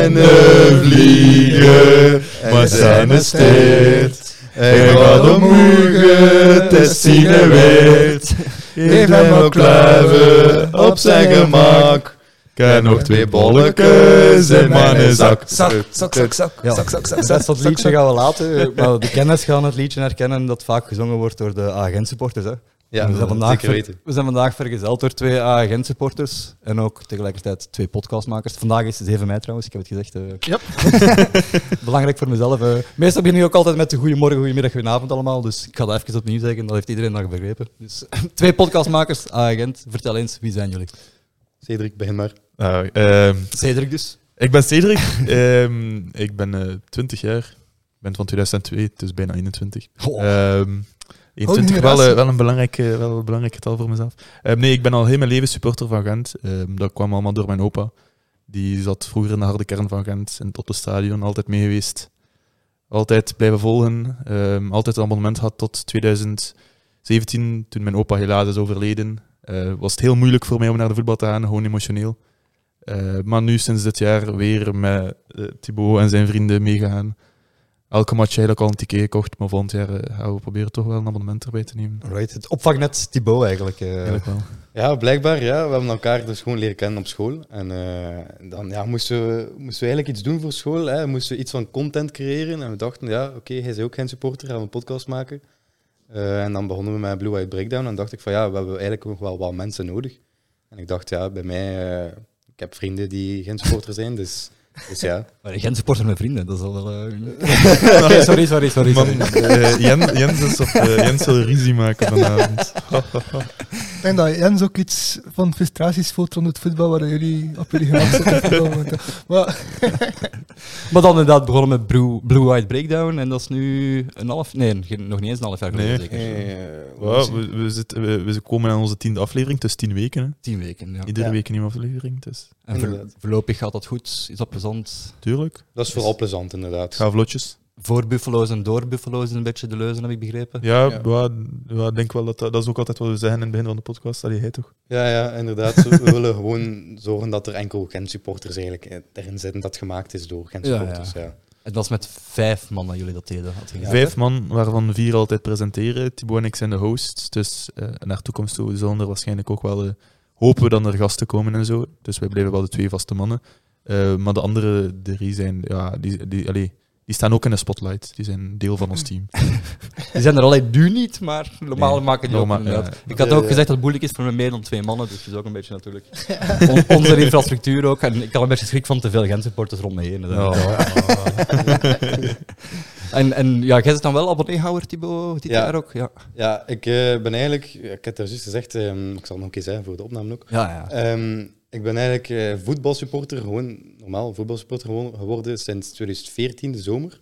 kleine vliegen, maar zijn een steert. Hij gaat omhoog, het zien weet. Geef hem ook kluiven op zijn gemak. Kijk nog 2 bolletjes in mijn zak. Zak. Het rest van het liedje gaan we laten. Maar de kenners gaan het liedje herkennen dat vaak gezongen wordt door de A-Gent-supporters. Hè. Ja, We zijn vandaag zeker weten. We zijn vandaag vergezeld door 2 A-Gent-supporters en ook tegelijkertijd 2 podcastmakers. Vandaag is 7 mei trouwens, ik heb het gezegd. Yep. Belangrijk voor mezelf. Meestal begin ik ook altijd met de goeiemorgen, goeiemiddag, goedenavond allemaal. Dus ik ga dat even opnieuw zeggen, dat heeft iedereen dan begrepen. Dus 2 podcastmakers, A-Gent. Vertel eens, wie zijn jullie? Cedric, begin maar. Cedric dus. Ik ben Cedric. Ik ben 20 jaar. Ik ben van 2002, dus bijna 21. 21 wel een belangrijk getal voor mezelf. Nee, ik ben al heel mijn leven supporter van Gent. Dat kwam allemaal door mijn opa. Die zat vroeger in de harde kern van Gent, in het Otto-stadion, altijd mee geweest. Altijd blijven volgen. Altijd een abonnement gehad tot 2017, toen mijn opa helaas is overleden. Was het heel moeilijk voor mij om naar de voetbal te gaan, gewoon emotioneel. Maar nu sinds dit jaar weer met Thibaut en zijn vrienden meegegaan. Elke match eigenlijk al een ticket gekocht, maar volgend jaar gaan we proberen toch wel een abonnement erbij te nemen. Right. Het opvangnet Thibaut eigenlijk. Eigenlijk wel. Ja, blijkbaar. Ja. We hebben elkaar dus gewoon leren kennen op school. En dan moesten we eigenlijk iets doen voor school. Hè. We moesten iets van content creëren. En we dachten, oké, hij is ook geen supporter, gaan we een podcast maken. En dan begonnen we met Blue White Breakdown. En dacht ik van, we hebben eigenlijk nog wel wat mensen nodig. En ik dacht, bij mij... ik heb vrienden die geen supporter zijn, dus ja. Maar geen supporter met vrienden, dat is al wel... Oké, sorry. Man, Jens wil ruzie maken vanavond. Ik denk dat Jens ook iets van frustraties voelt rond het voetbal, waar jullie op jullie gemak zitten. Maar dan inderdaad begonnen met Blue White Breakdown en dat is nu nog niet eens een half jaar geleden zeker. We komen aan onze 10e aflevering, het is 10 weken. Hè. 10 weken, ja. Iedere week een nieuwe aflevering. Dus. En voorlopig gaat dat goed, is dat plezant? Tuurlijk. Dat is vooral plezant, inderdaad. Ga vlotjes. Voor Buffalo's en door Buffalo's is een beetje de leuzen, heb ik begrepen. Ja. Ik denk wel dat is ook altijd wat we zeggen in het begin van de podcast. Allee, hij toch? Ja, inderdaad. We willen gewoon zorgen dat er enkel Gent-supporters eigenlijk erin zitten dat gemaakt is door Gent-supporters. Ja. En dat was met 5 man dat jullie dat deden. 5 man, waarvan 4 altijd presenteren. Thibaut en ik zijn de hosts. Dus naar toekomst toe zullen er waarschijnlijk ook wel... hopen we dan er gasten komen en zo. Dus wij blijven wel de 2 vaste mannen. Maar de andere 3 zijn... Ja, die staan ook in de spotlight. Die zijn deel van ons team. Die zijn er alleen nu niet, maar normaal maken die ook inderdaad. Ja. Ik had ook gezegd dat het moeilijk is voor meer dan 2 mannen, dus dat is ook een beetje natuurlijk. Onze infrastructuur ook. En ik had een beetje schrik van te veel Gent-supporters rond me heen. En jij zit dan wel abonneehouder, Thibaut, dit jaar ook? Ja, ik ben eigenlijk... Ik heb het juist gezegd, ik zal het nog een keer zeggen voor de opname ook. Ja. Ik ben eigenlijk voetbalsupporter, gewoon normaal voetbalsupporter geworden sinds 2014, de zomer.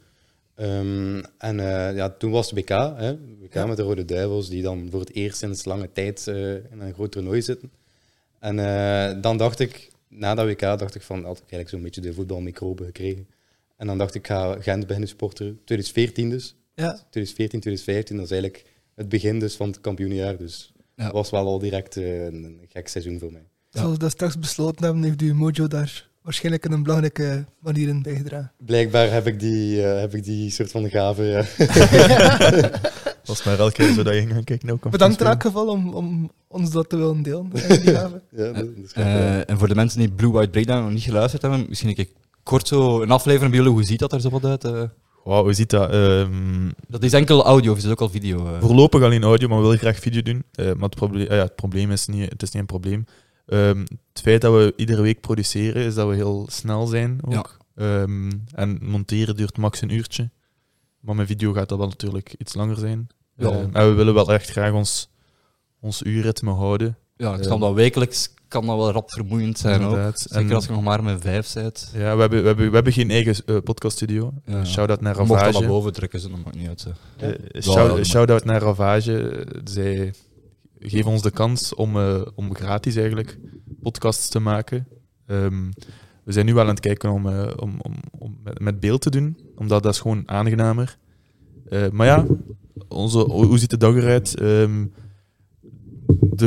Toen was het WK, WK met de Rode Duivels, die dan voor het eerst sinds lange tijd in een groot toernooi zitten. En dan dacht ik, na dat WK, had ik eigenlijk zo'n beetje de voetbalmicrobe gekregen. En dan dacht ik, ga Gent beginnen supporteren. 2014 dus. Ja. 2014, 2015, dat is eigenlijk het begin dus van het kampioenjaar. Dus dat was wel al direct een gek seizoen voor mij. Zoals we dat straks besloten hebben, heeft uw mojo daar waarschijnlijk in een belangrijke manier in bijgedragen. Blijkbaar heb ik die soort van gave, ja. Dat is maar elke keer zo dat je gaat kijken. Bedankt in elk geval om ons dat te willen delen. Die gave. Dat is en voor de mensen die Blue White Breakdown nog niet geluisterd hebben, misschien een kort zo een aflevering bij jullie. Hoe ziet dat er zo wat uit? Wow, hoe ziet dat? Dat is enkel audio of is het ook al video? Voorlopig alleen audio, maar we willen graag video doen. Maar het probleem is niet... Het is niet een probleem. Het feit dat we iedere week produceren, is dat we heel snel zijn ook. Ja. En monteren duurt max een uurtje. Maar met video gaat dat wel natuurlijk iets langer zijn. Ja. En we willen wel echt graag ons uurritme houden. Ja, het kan dat wekelijks kan dat wel rap vermoeiend zijn ook. Zeker als je nog maar met 5 bent. Ja, we hebben geen eigen podcaststudio. Ja. Shout-out naar Ravage. Ravage. Mocht dat naar boven trekken, ze dat maakt niet uit. Shout-out naar Ravage. Zij geven ons de kans om gratis eigenlijk podcasts te maken. We zijn nu wel aan het kijken om met beeld te doen, omdat dat is gewoon aangenamer. Maar ja, hoe ziet de dag eruit?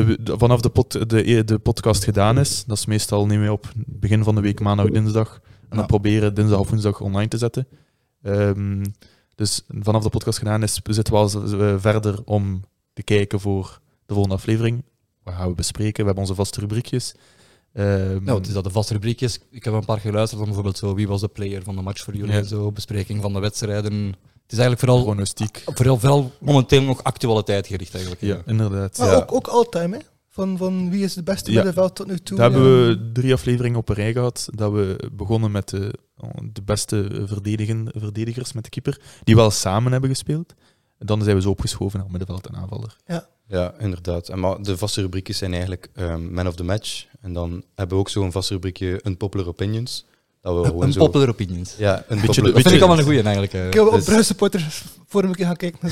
Vanaf de podcast gedaan is, dat is meestal, nemen we op begin van de week, maandag, dinsdag. En En dat proberen dinsdag of woensdag online te zetten. Dus vanaf de podcast gedaan is, zitten we al verder om te kijken voor de volgende aflevering. Wat gaan we bespreken? We hebben onze vaste rubriekjes. Het is dat de vaste rubriekjes. Ik heb een paar geluisterd van bijvoorbeeld zo, wie was de player van de match voor jullie en zo, bespreking van de wedstrijden. Het is eigenlijk vooral Pronostiek. vooral momenteel nog actualiteit gericht eigenlijk. Ja, inderdaad. Maar ook all-time, hè? Van wie is de beste middenveld tot nu toe? Daar hebben we 3 afleveringen op een rij gehad. Dat we begonnen met de beste verdedigers met de keeper, die wel samen hebben gespeeld. En dan zijn we zo opgeschoven naar middenveld en aanvaller. Ja, inderdaad. Maar de vaste rubriekjes zijn eigenlijk Man of the Match. En dan hebben we ook zo'n vaste rubriekje Unpopular Opinions. Dat we gewoon Een zo... popular opinions. Ja, Beetje unpopular Dat vind ik allemaal een opinions. goeie eigenlijk. Ik heb op Dus- Brugge supporters forum een keer gaan kijken.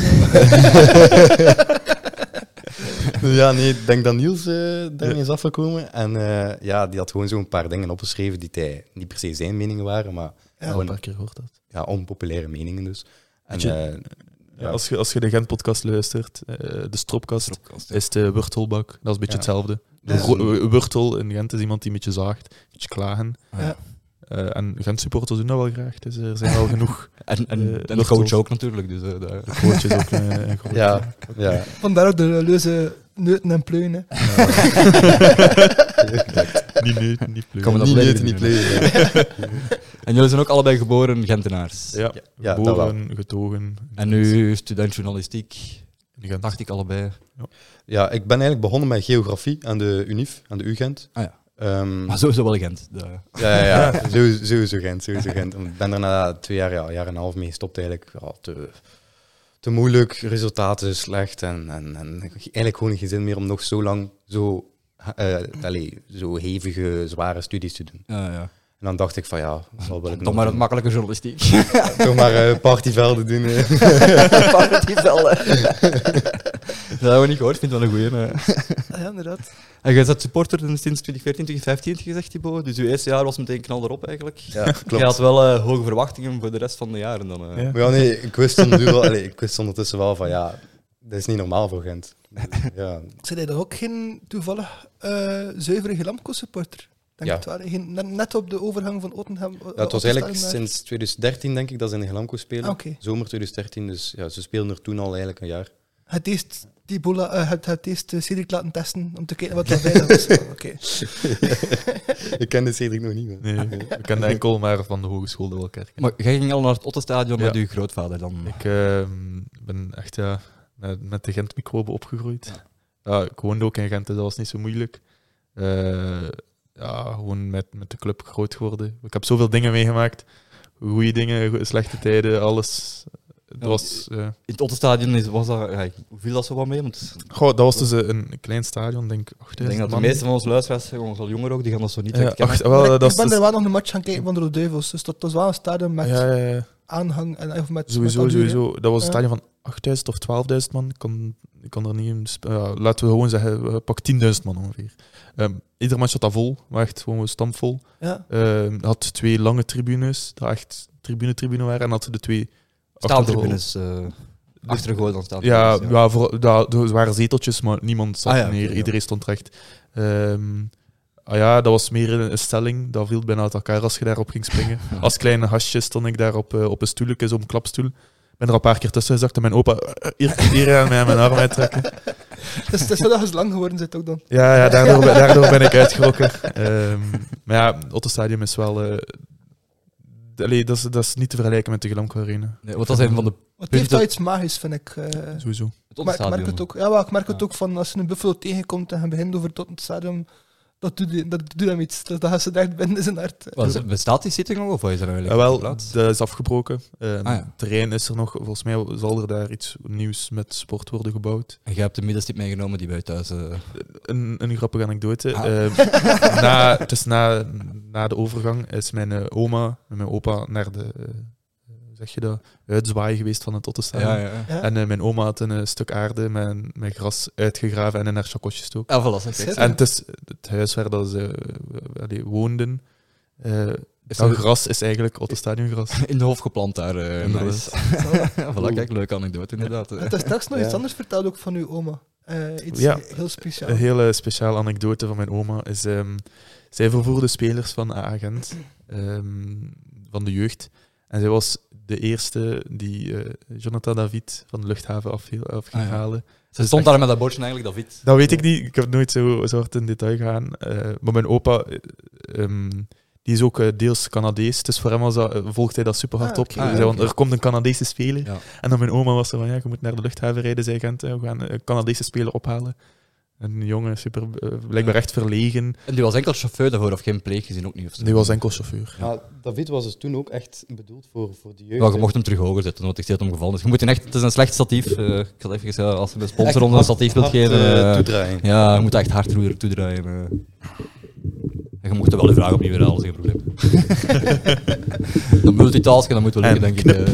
Ja, nee, ik denk dat Niels daarmee is afgekomen. En die had gewoon zo'n paar dingen opgeschreven die niet per se zijn meningen waren, maar Al een gewoon paar keer gehoord dat. ja, onpopulaire meningen dus. En, Weet Ja, als je de Gent-podcast luistert, de Stropkast, Ja. is de Wurtelbak. Dat is een beetje Ja. hetzelfde. Dus- Wurtel in Gent is iemand die een beetje zaagt, een beetje klagen. Ja. En Gent-supporters doen dat wel graag, dus er zijn wel genoeg En de Wurtels. coach ook natuurlijk. Dus, grootjes ook. Een grootje. ja. Vandaar ook de leuze neuten en pleunen. Niet neuten, niet pleuren. Kan me dat Niet volledig neuten, niet doen, pleuren. En jullie zijn ook allebei geboren Gentenaars. Ja, Ja, dat geboren, getogen. En nu student journalistiek, In Gent. dacht ik allebei. Ja, ik ben eigenlijk begonnen met geografie aan de UNIF, aan de UGent. Ah ja. Ehm, Maar sowieso wel Gent. ja. Sowieso Gent. Ik ben er na 2 jaar, jaar en een half mee gestopt eigenlijk. Ja, te moeilijk, resultaten slecht en eigenlijk gewoon geen zin meer om nog zo lang zo hevige, zware studies te doen. Ja. En dan dacht ik van ja, wat wil ik Toch nog maar een doen? makkelijke journalistiek. Toch maar partyvelden doen. Dat hebben we niet gehoord, vind ik wel een goeie. Ja, inderdaad. En jij bent supporter sinds 2014, 2015 gezegd, Thibaut. Dus uw eerste jaar was meteen knal erop eigenlijk. Ja, Je klopt. had wel hoge verwachtingen voor de rest van de jaren dan. Ja. Maar ja, nee, ik wist ondertussen wel van ja, dat is niet normaal voor Gent. Ja, Zijn jij dan ook geen toevallig zuivere Lamco-supporter? Denk Ja. het wel. Net op de overgang van Ottenham. ja, het was eigenlijk sinds 2013 denk ik dat ze in de Glamco spelen. Ah, oké. Zomer 2013, dus ja, ze spelen er toen al eigenlijk een jaar. Het eerst het eerst Cedric laten testen om te kijken wat er veilig was. Oké. Ik ken de Cedric nog niet. Man. Nee, we kennen enkel maar van de hogeschool de Welkerk. Maar jij ging al naar het Ottenstadion Ja. met uw grootvader dan? Ik ben echt met de Gent-microbe opgegroeid. Ja, ik woonde ook in Gent, dus dat was niet zo moeilijk. Gewoon met de club groot geworden. Ik heb zoveel dingen meegemaakt. Goede dingen, slechte tijden, alles. Het was, In het Ottenstadion was dat... Ja, hoe viel dat zo wat mee? Want dat was dus een klein stadion, denk ik. ik denk dat de meeste van onze luisteraars, ons al jonger ook, die gaan dat zo niet Ja, herkennen. Ik ben er wel nog een match gaan kijken van de Rode Duivels. Dus dat was wel een stadion met ja. aanhang en of met Sowieso, met allure. sowieso. Dat was een Ja. stadion van 8.000 of 12.000 man. Ik kan er niet in... laten we gewoon zeggen, pak 10.000 man ongeveer. Iedere match zat dat vol, maar echt gewoon stampvol. Ja. Had 2 lange tribunes, dat echt tribune waren. En had de 2... Staantribunes achtergegooid dan staan. Ja, er waren zeteltjes, maar niemand zat Ah ja, neer. oké, ja. Iedereen stond recht. Dat was meer een stelling. Dat viel bijna uit elkaar als je daarop ging springen. Als kleine gastje stond ik daar op een stoelje, zo'n klapstoel. Ik ben er al een paar keer tussen gezakt en mijn opa hier aan mij aan mijn arm uittrekken. Dus het is wel dat je zo lang geworden zit ook dan. Ja, daardoor ben ik uitgerokken. Maar ja, het Ottenstadion is wel... dat is niet te vergelijken met de Glamco Arena. Nee, want dat is een van de... Het heeft Punten. wel iets magisch, vind ik. Sowieso. Het Maar ik merk Ottenstadion. het ook. Ja, maar ik merk het ook van als je een Buffalo tegenkomt en je begint over het stadion, dat doet hem iets. Dat gaat ze echt binnen in zijn hart. Bestaat die zitting nog of wat is er eigenlijk Jawel, geplaatst? dat is afgebroken. ja. Het terrein is er nog. Volgens mij zal er daar iets nieuws met sport worden gebouwd. En jij hebt de middenstip meegenomen die bij thuis... Een grappige anekdote. Ah. Na de overgang is mijn oma en mijn opa naar de uitzwaaien geweest van het Ottenstadion. ja. Ja. En mijn oma had een stuk aarde met gras uitgegraven en in haar chakotje gestoken. Ah, voilà, kijk. En het is het huis waar dat ze woonden. Is Dat er gras is eigenlijk Ottenstadiongras. in de hof geplant daar. Inderdaad. Nice. Ja, voilà, kijk, leuke anekdote inderdaad. Het is straks nog iets Ja. anders verteld ook van uw oma. Iets Ja. heel speciaals. Een hele speciale anekdote van mijn oma is... Zij vervoerde spelers van AA Gent, van de jeugd. En zij was de eerste die Jonathan David van de luchthaven af ging halen. Ze stond daar met dat bordje eigenlijk, David. Dat weet ik niet. Ik heb nooit zo hard in detail gegaan. Maar mijn opa, die is ook deels Canadees. Dus voor hem volgt hij dat super hard op. oké. Hij zei, want er komt een Canadese speler. Ja. En dan mijn oma was zo van, ja, je moet naar de luchthaven rijden, zei Gent. We gaan een Canadese speler ophalen. En een jongen, super, blijkbaar echt verlegen. En die was enkel chauffeur daarvoor, of geen pleeggezin ook niet? Of zo. Die was enkel chauffeur. Ja, David was dus toen ook echt bedoeld voor de jeugd. Ja, je mocht hem terug hoger zetten, want ik zie het omgevallen. Dus je moet hem echt, het is een slecht statief. Ik zal even, als je een sponsor onder een statief wilt geven. Toedraaien. Ja, je moet echt hard roer toedraaien. En je mocht er wel de vraag opnieuw herhalen, geen probleem. Dan multitasken, dat moet wel lukken, denk ik.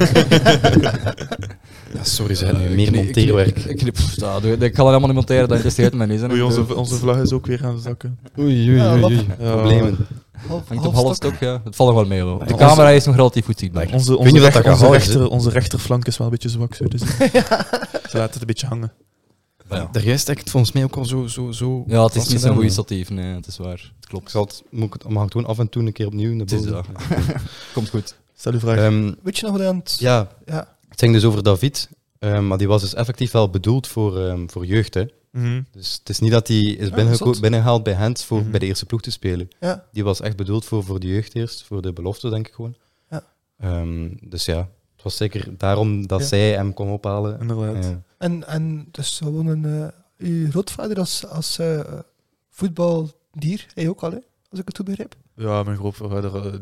Ja, sorry, ze hebben nu meer monteerwerk. Ik kan dat helemaal niet monteren, dat interesseert mij niet. Oei, onze vlag is ook weer gaan zakken. Oei. Problemen. Hangt op half stok, ja. Het valt nog wel mee, hoor. De camera is nog relatief goed zichtbaar. Onze rechterflank is wel een beetje zwak. Dus ze laten het een beetje hangen. Ja. De rest echt volgens mij ook al zo Ja, het is niet zo'n goede statief, nee, het is waar. Het klopt. Mag ik doen af en toe een keer opnieuw naar Het is boven. Komt goed. Stel uw vraag. Weet je nog wat aan het... Ja, Ja. het ging dus over David, maar die was dus effectief wel bedoeld voor jeugd. Hè. Mhm. Dus het is niet dat hij is zot. binnengehaald bij Gent voor Mhm. bij de eerste ploeg te spelen. Ja. Die was echt bedoeld voor de jeugd eerst, voor de belofte, denk ik gewoon. Ja. Dus ja, het was zeker daarom dat Ja. zij hem kon ophalen. Inderdaad. Ja. En dus gewoon uw grootvader als voetbaldier, hij ook al, hè? Als ik het goed begrijp. Ja, mijn grootvader,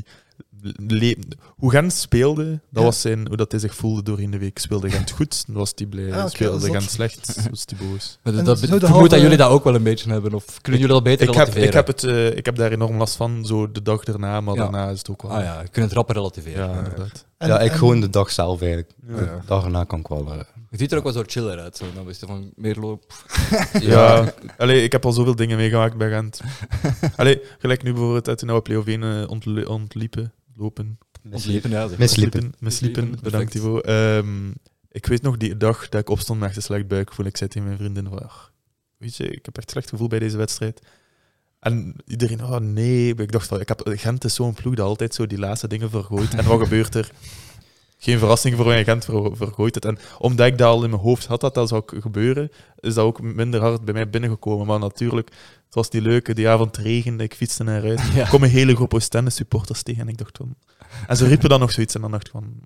hoe Gent speelde, dat was hoe dat hij zich voelde doorheen de week. Speelde Gent goed, dan was hij blij. Ah, oké, Speelde zot. Gent slecht, dan was hij boos. En Dat zo de vermoed halve- dat jullie dat ook wel een beetje hebben, of kunnen jullie dat beter relativeren? Ik heb daar enorm last van, zo de dag erna, maar Ja. daarna is het ook wel... Ah ja, je kunt het rapper relativeren. Ja, inderdaad. Ja, ik gewoon de dag zelf eigenlijk. Ja. De dag erna kan ik wel... Je ziet er ook wel zo chiller uit, zo. Dan is het van meer loop. Ja, allee, ik heb al zoveel dingen meegemaakt bij Gent. Allee, gelijk nu bijvoorbeeld uit de oude play-off 1 lopen. Ontliepen, ja. zeg. Missliepen. Misliepen, Perfect. bedankt Ivo. Ik weet nog die dag dat ik opstond met echt een slecht buikgevoel. Ik zei tegen mijn vriendin van, weet je, ik heb echt slecht gevoel bij deze wedstrijd. En iedereen, oh nee. Ik dacht van, Gent is zo'n ploeg dat altijd zo die laatste dingen vergooit. En wat gebeurt er? Geen verrassing voor mij, Gent vergooit het. En omdat ik dat al in mijn hoofd had dat dat zou gebeuren, is dat ook minder hard bij mij binnengekomen. Maar natuurlijk, het was niet leuk. Die avond regende, ik fietste naar huis. Ja. Er kwam een hele groep Oostende supporters tegen en ik dacht van... En ze riepen dan nog zoiets en dan dacht ik van...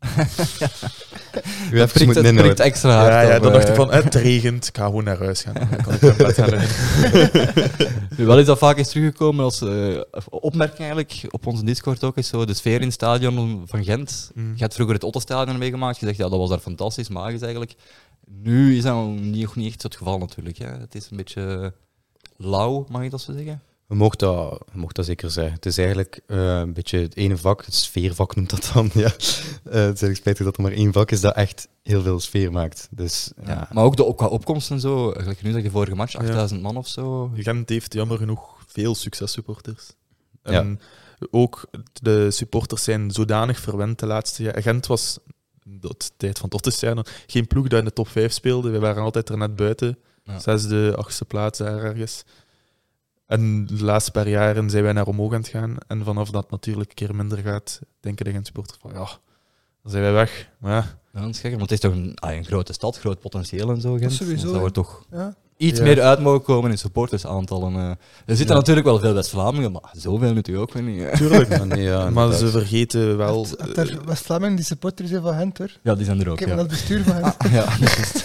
U hebt moeten Het inhouden. prikt extra hard. Ja, op, dan dacht ik van, het regent, ik ga gewoon naar huis gaan. Dan kan ik mijn bed gaan liggen. Nu, wel is dat vaak eens teruggekomen als opmerking eigenlijk, op onze Discord ook, is zo de sfeer in het stadion van Gent. Mm. Je had vroeger het Otto-stadion meegemaakt, je zegt ja, dat was daar fantastisch, magisch eigenlijk. Nu is dat nog niet echt zo het geval natuurlijk. Hè. Het is een beetje lauw, mag ik dat zo zeggen? We mochten dat zeker zeggen. Het is eigenlijk een beetje het ene vak, het sfeervak noemt dat dan. Ja. Het is eigenlijk spijtig dat er maar één vak is dat echt heel veel sfeer maakt. Dus, ja. Maar ook qua opkomst en zo, eigenlijk nu zeg je vorige match, 8000 man of zo. Gent heeft jammer genoeg veel successupporters. En ook de supporters zijn zodanig verwend de laatste jaren. Gent was, de tijd van Tottenham, geen ploeg dat in de top 5 speelde. We waren altijd er net buiten. Ja. 6e, 8e plaats daar ergens. En de laatste paar jaren zijn wij naar omhoog aan het gaan. En vanaf dat het natuurlijk een keer minder gaat, denken de Gent-supporters van ja, dan zijn wij weg. Maar ja, Ja, dat is gek, want het is toch een grote stad, groot potentieel en zo, Gent. sowieso, Dus dat ja. wordt toch Ja. iets meer uit mogen komen in supportersaantallen. Er zitten natuurlijk wel veel West-Vlamingen, maar zoveel natuurlijk ook weer niet. Hè. tuurlijk. Maar nee, ja, Maar ze inderdaad. vergeten wel... Het er West-Vlamingen die supporters zijn van Gent, hoor. Ja, die zijn er ook, Ik heb ja. naar het bestuur van Gent. Ja, dat is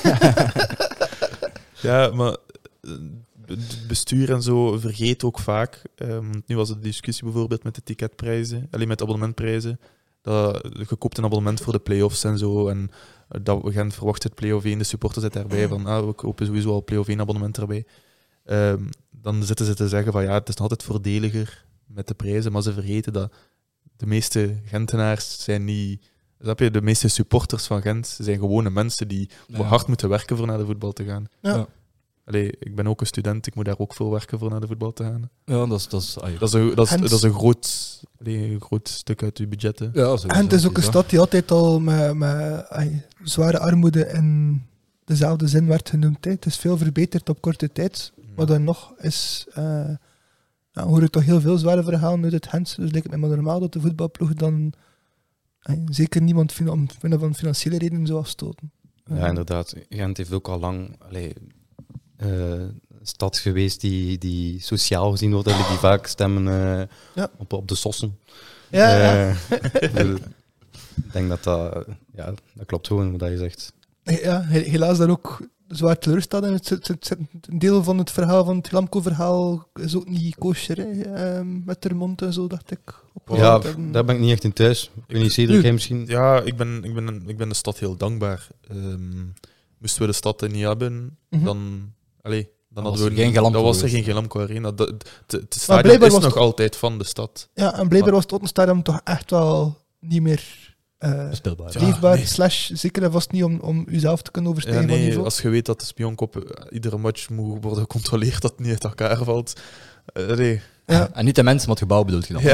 Ja, maar het bestuur en zo vergeet ook vaak. Nu was het de discussie bijvoorbeeld met de ticketprijzen, alleen met de abonnementprijzen. Dat je koopt een abonnement voor de play-offs en zo. En dat we gaan verwachten het play-off 1, de supporters zitten daarbij van we kopen sowieso al play-off 1 abonnement erbij. Dan zitten ze te zeggen van ja, het is nog altijd voordeliger met de prijzen, maar ze vergeten dat de meeste Gentenaars zijn niet... Snap je? De meeste supporters van Gent zijn gewone mensen die hard moeten werken voor naar de voetbal te gaan. Ja. Allee, ik ben ook een student, ik moet daar ook veel werken voor naar de voetbal te gaan. Ja, dat is Dat is een groot stuk uit uw budgetten. Ja, sowieso, En het is ook een sowieso. stad die altijd al met zware armoede in dezelfde zin werd genoemd. Hè. Het is veel verbeterd op korte tijd. Maar dan nog is hoor ik toch heel veel zware verhalen uit het Gentse. Dus lijkt het mij maar normaal dat de voetbalploeg dan zeker niemand van financiële redenen zou afstoten. Ja, inderdaad. Gent heeft ook al lang een stad geweest die sociaal gezien wordt, die vaak stemmen op de sossen. Ja. Ik denk dat klopt gewoon wat je zegt. Ja, helaas daar ook zwaar teleurgesteld. En een deel van het verhaal, van het Glamco-verhaal, is ook niet kosher, hè? Met de mond en zo, dacht ik. Ja, daar ben ik niet echt in thuis. Ik weet niet, Cedric, jij misschien... Ja, ik ben de stad heel dankbaar. Moesten we de stad niet hebben, dan hadden we geen Glamco. Dan was er geen Glamco Arena. Het stadion is nog altijd van de stad. Ja, en blijkbaar was het Tottenstadion toch echt wel niet meer speelbaar. leefbaar. Zeker en vast niet om uzelf te kunnen overstijgen van niveau. Als je weet dat de spionkop iedere match moet worden gecontroleerd, dat het niet uit elkaar valt. Ja. En niet de mensen, maar het gebouw bedoelt je dan.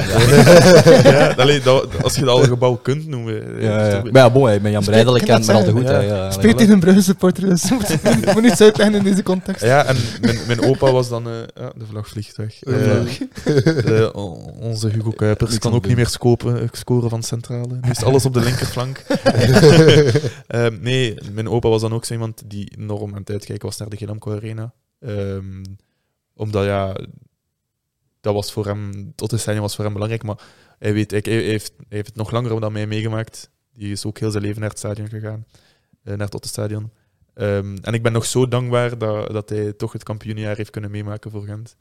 Als je dat al een gebouw kunt noemen. Maar ja, bon, met Jan Breidel kent men al te goed. Spreek tegen een Brugge supporter, dus ik moet niets uitleggen in deze context. Ja, en mijn opa was dan... de vlag vliegt weg. Onze Hugo Kuipers kan ook niet meer scoren van Centrale. Nu is alles op de linkerflank. Nee, mijn opa was dan ook zo iemand die enorm aan het uitkijken was naar de Glamco Arena. Omdat dat was voor hem, tot de stadion was voor hem belangrijk, maar hij heeft het nog langer dan mij meegemaakt. Die is ook heel zijn leven naar het stadion gegaan, naar het Tottenstadion. En ik ben nog zo dankbaar dat hij toch het kampioenjaar heeft kunnen meemaken voor Gent.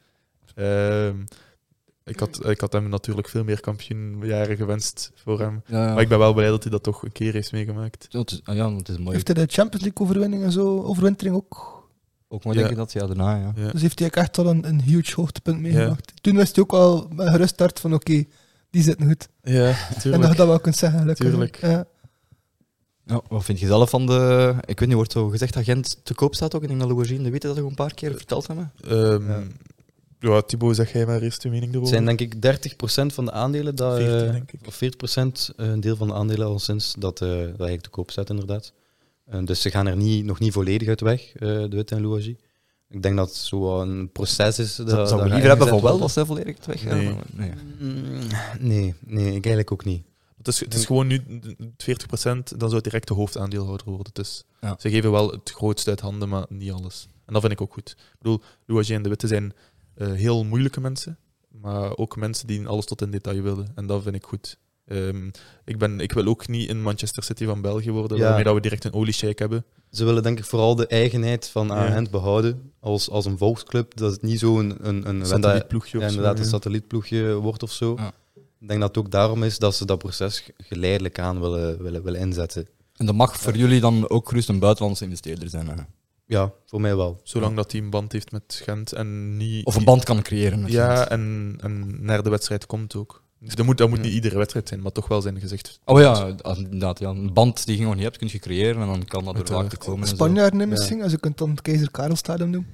Ik had hem natuurlijk veel meer kampioenjaren gewenst voor hem. Ja. Maar ik ben wel blij dat hij dat toch een keer heeft meegemaakt. Het is mooi. Heeft hij de Champions League overwinning en zo, overwintering ook mooi, denk ik dat, daarna, ja. Dus heeft hij echt al een huge hoogtepunt meegemaakt. Toen wist hij ook al met een gerust hart van oké, die zitten goed. Ja, tuurlijk. En dat je dat wel kunt zeggen. Tuurlijk. Ja. Ja, wat vind je zelf van de... Ik weet niet, wordt zo gezegd dat Gent te koop staat ook? Ik denk dat Louwagie en de Witte dat ook een paar keer verteld hebben. Ja, Thibaut, zeg jij maar eerst je mening erover. Het zijn denk ik 30% van de aandelen, 40, denk ik. Of 40% een deel van de aandelen al sinds dat eigenlijk te koop staat, inderdaad. Dus ze gaan er nog niet volledig uit weg, de Witte en Louwagie. Ik denk dat het zo een proces is. Zou je liever hebben van wel als ze volledig uit weg gaan? Nee, ik eigenlijk ook niet. Het is gewoon nu 40%, dan zou het direct de hoofdaandeelhouder worden. Dus ze geven wel het grootste uit handen, maar niet alles. En dat vind ik ook goed. Ik bedoel, Louwagie en de Witte zijn heel moeilijke mensen, maar ook mensen die alles tot in detail willen. En dat vind ik goed. Ik wil ook niet in Manchester City van België worden, waarmee dat we direct een oliesheik hebben. Ze willen denk ik vooral de eigenheid van Gent behouden als een volksclub. Dat het niet zo een satellietploegje een satellietploegje wordt of zo. Ja. Ik denk dat het ook daarom is dat ze dat proces geleidelijk aan willen inzetten. En dat mag voor jullie dan ook gerust een buitenlandse investeerder zijn? Hè? Ja, voor mij wel. Zolang dat hij een band heeft met Gent en niet... Of een band kan creëren. Ja, en naar de wedstrijd komt ook. Dus dat moet niet iedere wedstrijd zijn, maar toch wel zijn gezicht. Oh ja, inderdaad. Ja. Een band die je nog niet hebt, kun je creëren en dan kan dat er later komen. Spanjaarden misschien, als je kunt dan het Keizer Karelstadion doen.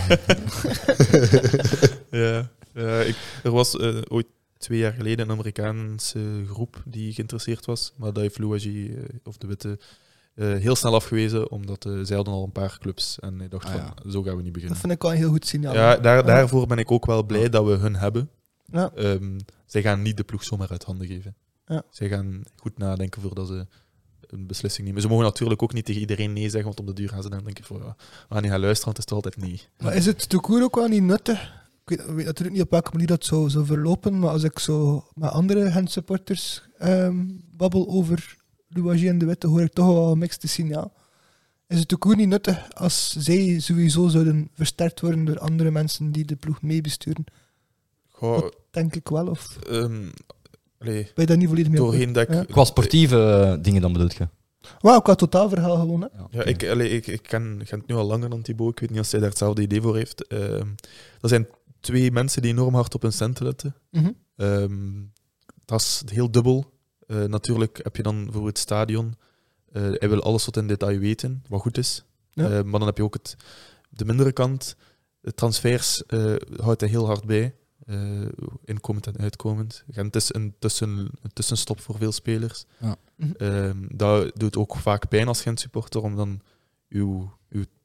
Er was ooit 2 jaar geleden een Amerikaanse groep die geïnteresseerd was, maar dat heeft Louwagie of de Witte heel snel afgewezen, omdat zij hadden al een paar clubs en ik dacht van, zo gaan we niet beginnen. Dat vind ik wel een heel goed signaal. Ja, daarvoor ben ik ook wel blij dat we hun hebben. Ja. Zij gaan niet de ploeg zomaar uit handen geven. Ja. Zij gaan goed nadenken voordat ze een beslissing nemen. Ze mogen natuurlijk ook niet tegen iedereen nee zeggen, want op de duur gaan ze dan denken van, we gaan niet gaan luisteren, want het is toch altijd nee. Maar is het toekoer ook wel niet nuttig? Ik weet natuurlijk niet op welke manier dat zou verlopen, maar als ik zo met andere Gent-supporters babbel over Louwagie en de Witte, hoor ik toch wel een mixed signaal. Is het ook niet nuttig als zij sowieso zouden versterkt worden door andere mensen die de ploeg meebesturen? Dat denk ik wel, of ben je daar niet volledig mee akkoord? Qua sportieve dingen dan bedoel je? Wauw, qua totaalverhaal gewoon. Hè? Ja, ik ken Gent nu al langer dan Thibaut. Ik weet niet of hij daar hetzelfde idee voor heeft. Er zijn 2 mensen die enorm hard op hun centen letten. Mm-hmm. Dat is heel dubbel. Natuurlijk heb je dan voor het stadion. Hij wil alles tot in detail weten, wat goed is. Ja. Maar dan heb je ook de mindere kant. De transfers houdt hij heel hard bij. Inkomend en uitkomend. Gent is een tussenstop voor veel spelers. Ja. Dat doet ook vaak pijn als Gent-supporter om dan uw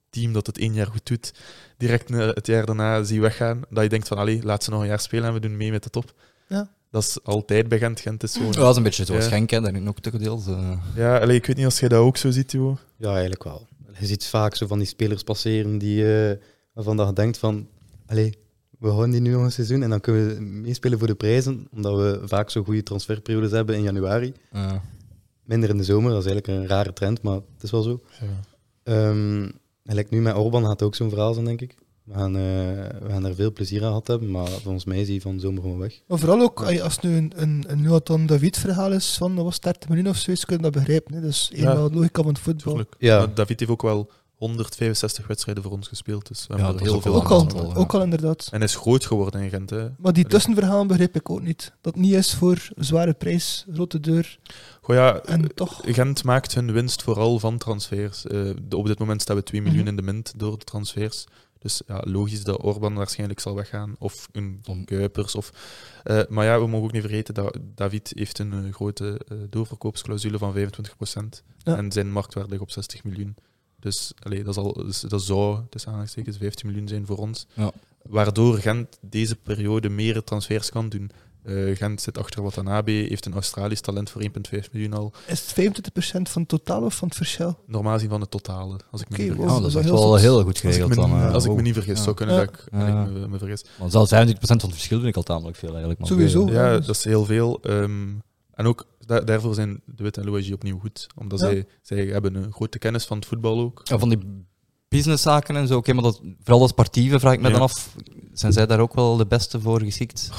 team dat het 1 jaar goed doet, direct het jaar daarna zie je weggaan, dat je denkt van, allee, laat ze nog een jaar spelen en we doen mee met de top. Ja. Dat is altijd bij Gent. Gent is zo... Ja, dat is een beetje zoals Ja. Genk, hè. Daar ook te gedeeld. Ja, allee, ik weet niet als jij dat ook zo ziet, Theo. Ja, eigenlijk wel. Je ziet vaak zo van die spelers passeren die, waarvan dat je denkt van, allee, we houden die nu nog een seizoen en dan kunnen we meespelen voor de prijzen, omdat we vaak zo goede transferperiodes hebben in januari. Minder in de zomer, dat is eigenlijk een rare trend, maar het is wel zo. Ja. Gelijk nu met Orban gaat het ook zo'n verhaal zijn, denk ik. We gaan daar veel plezier aan gehad hebben, maar volgens mij is hij van de zomer gewoon weg. Maar vooral ook, als het nu een Jonathan David verhaal is van, dat was 30 minuten of zoiets, kun je dat begrijpen. Hè? Dat is eenmaal de logica van het voetbal. Tuurlijk. Ja. Maar David heeft ook wel 165 wedstrijden voor ons gespeeld, dus we Ja, hebben dat er is heel veel ook aan wel Ook een al, aantal, ook al inderdaad. En hij is groot geworden in Gent. Hè. Maar die tussenverhalen begrijp ik ook niet. Dat niet is voor zware prijs, grote deur, Goh, ja, en toch... Gent maakt hun winst vooral van transfers. Op dit moment staan we 2 miljoen in de mint door de transfers. Dus ja, logisch dat Orban waarschijnlijk zal weggaan. Of een Kuipers. Maar ja, we mogen ook niet vergeten dat David heeft een grote doorverkoopsclausule van 25%. Ja. En zijn marktwaarde ligt op 60 miljoen. Dus allee, dat zou tussen aanhalingstekens 15 miljoen zijn voor ons. Ja. Waardoor Gent deze periode meer transfers kan doen. Gent zit achter Watanabe, heeft een Australisch talent voor 1,5 miljoen al. Is het 25% van het totaal of van het verschil? Normaal gezien van het totale, als ik me Oké, niet wow. vergis. Oh, dat is dat echt is wel heel heel goed Als ik geregeld me, dan. als ik me ook. niet vergis, Ja. zou kunnen Ja. dat ik me vergis. Maar zelfs 25% van het verschil vind ik al tamelijk veel eigenlijk. Man. Sowieso. Ja, dus- dat is heel veel. En ook daarvoor zijn De Wit en Louagie opnieuw goed. Omdat Ja. zij hebben een grote kennis van het voetbal ook. Ja, van die businesszaken en zo. Oké, maar vooral dat sportieve vraag ik me Ja. dan af. Zijn zij daar ook wel de beste voor geschikt?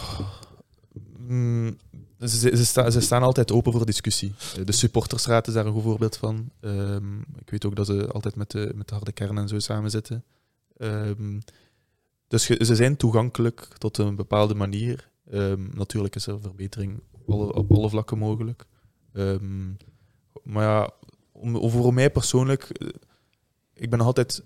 Ze staan altijd open voor discussie. De supportersraad is daar een goed voorbeeld van. Ik weet ook dat ze altijd met de harde kern en zo samen zitten. Dus ze zijn toegankelijk tot een bepaalde manier. Natuurlijk is er verbetering op alle vlakken mogelijk. Maar ja, voor mij persoonlijk, ik ben nog altijd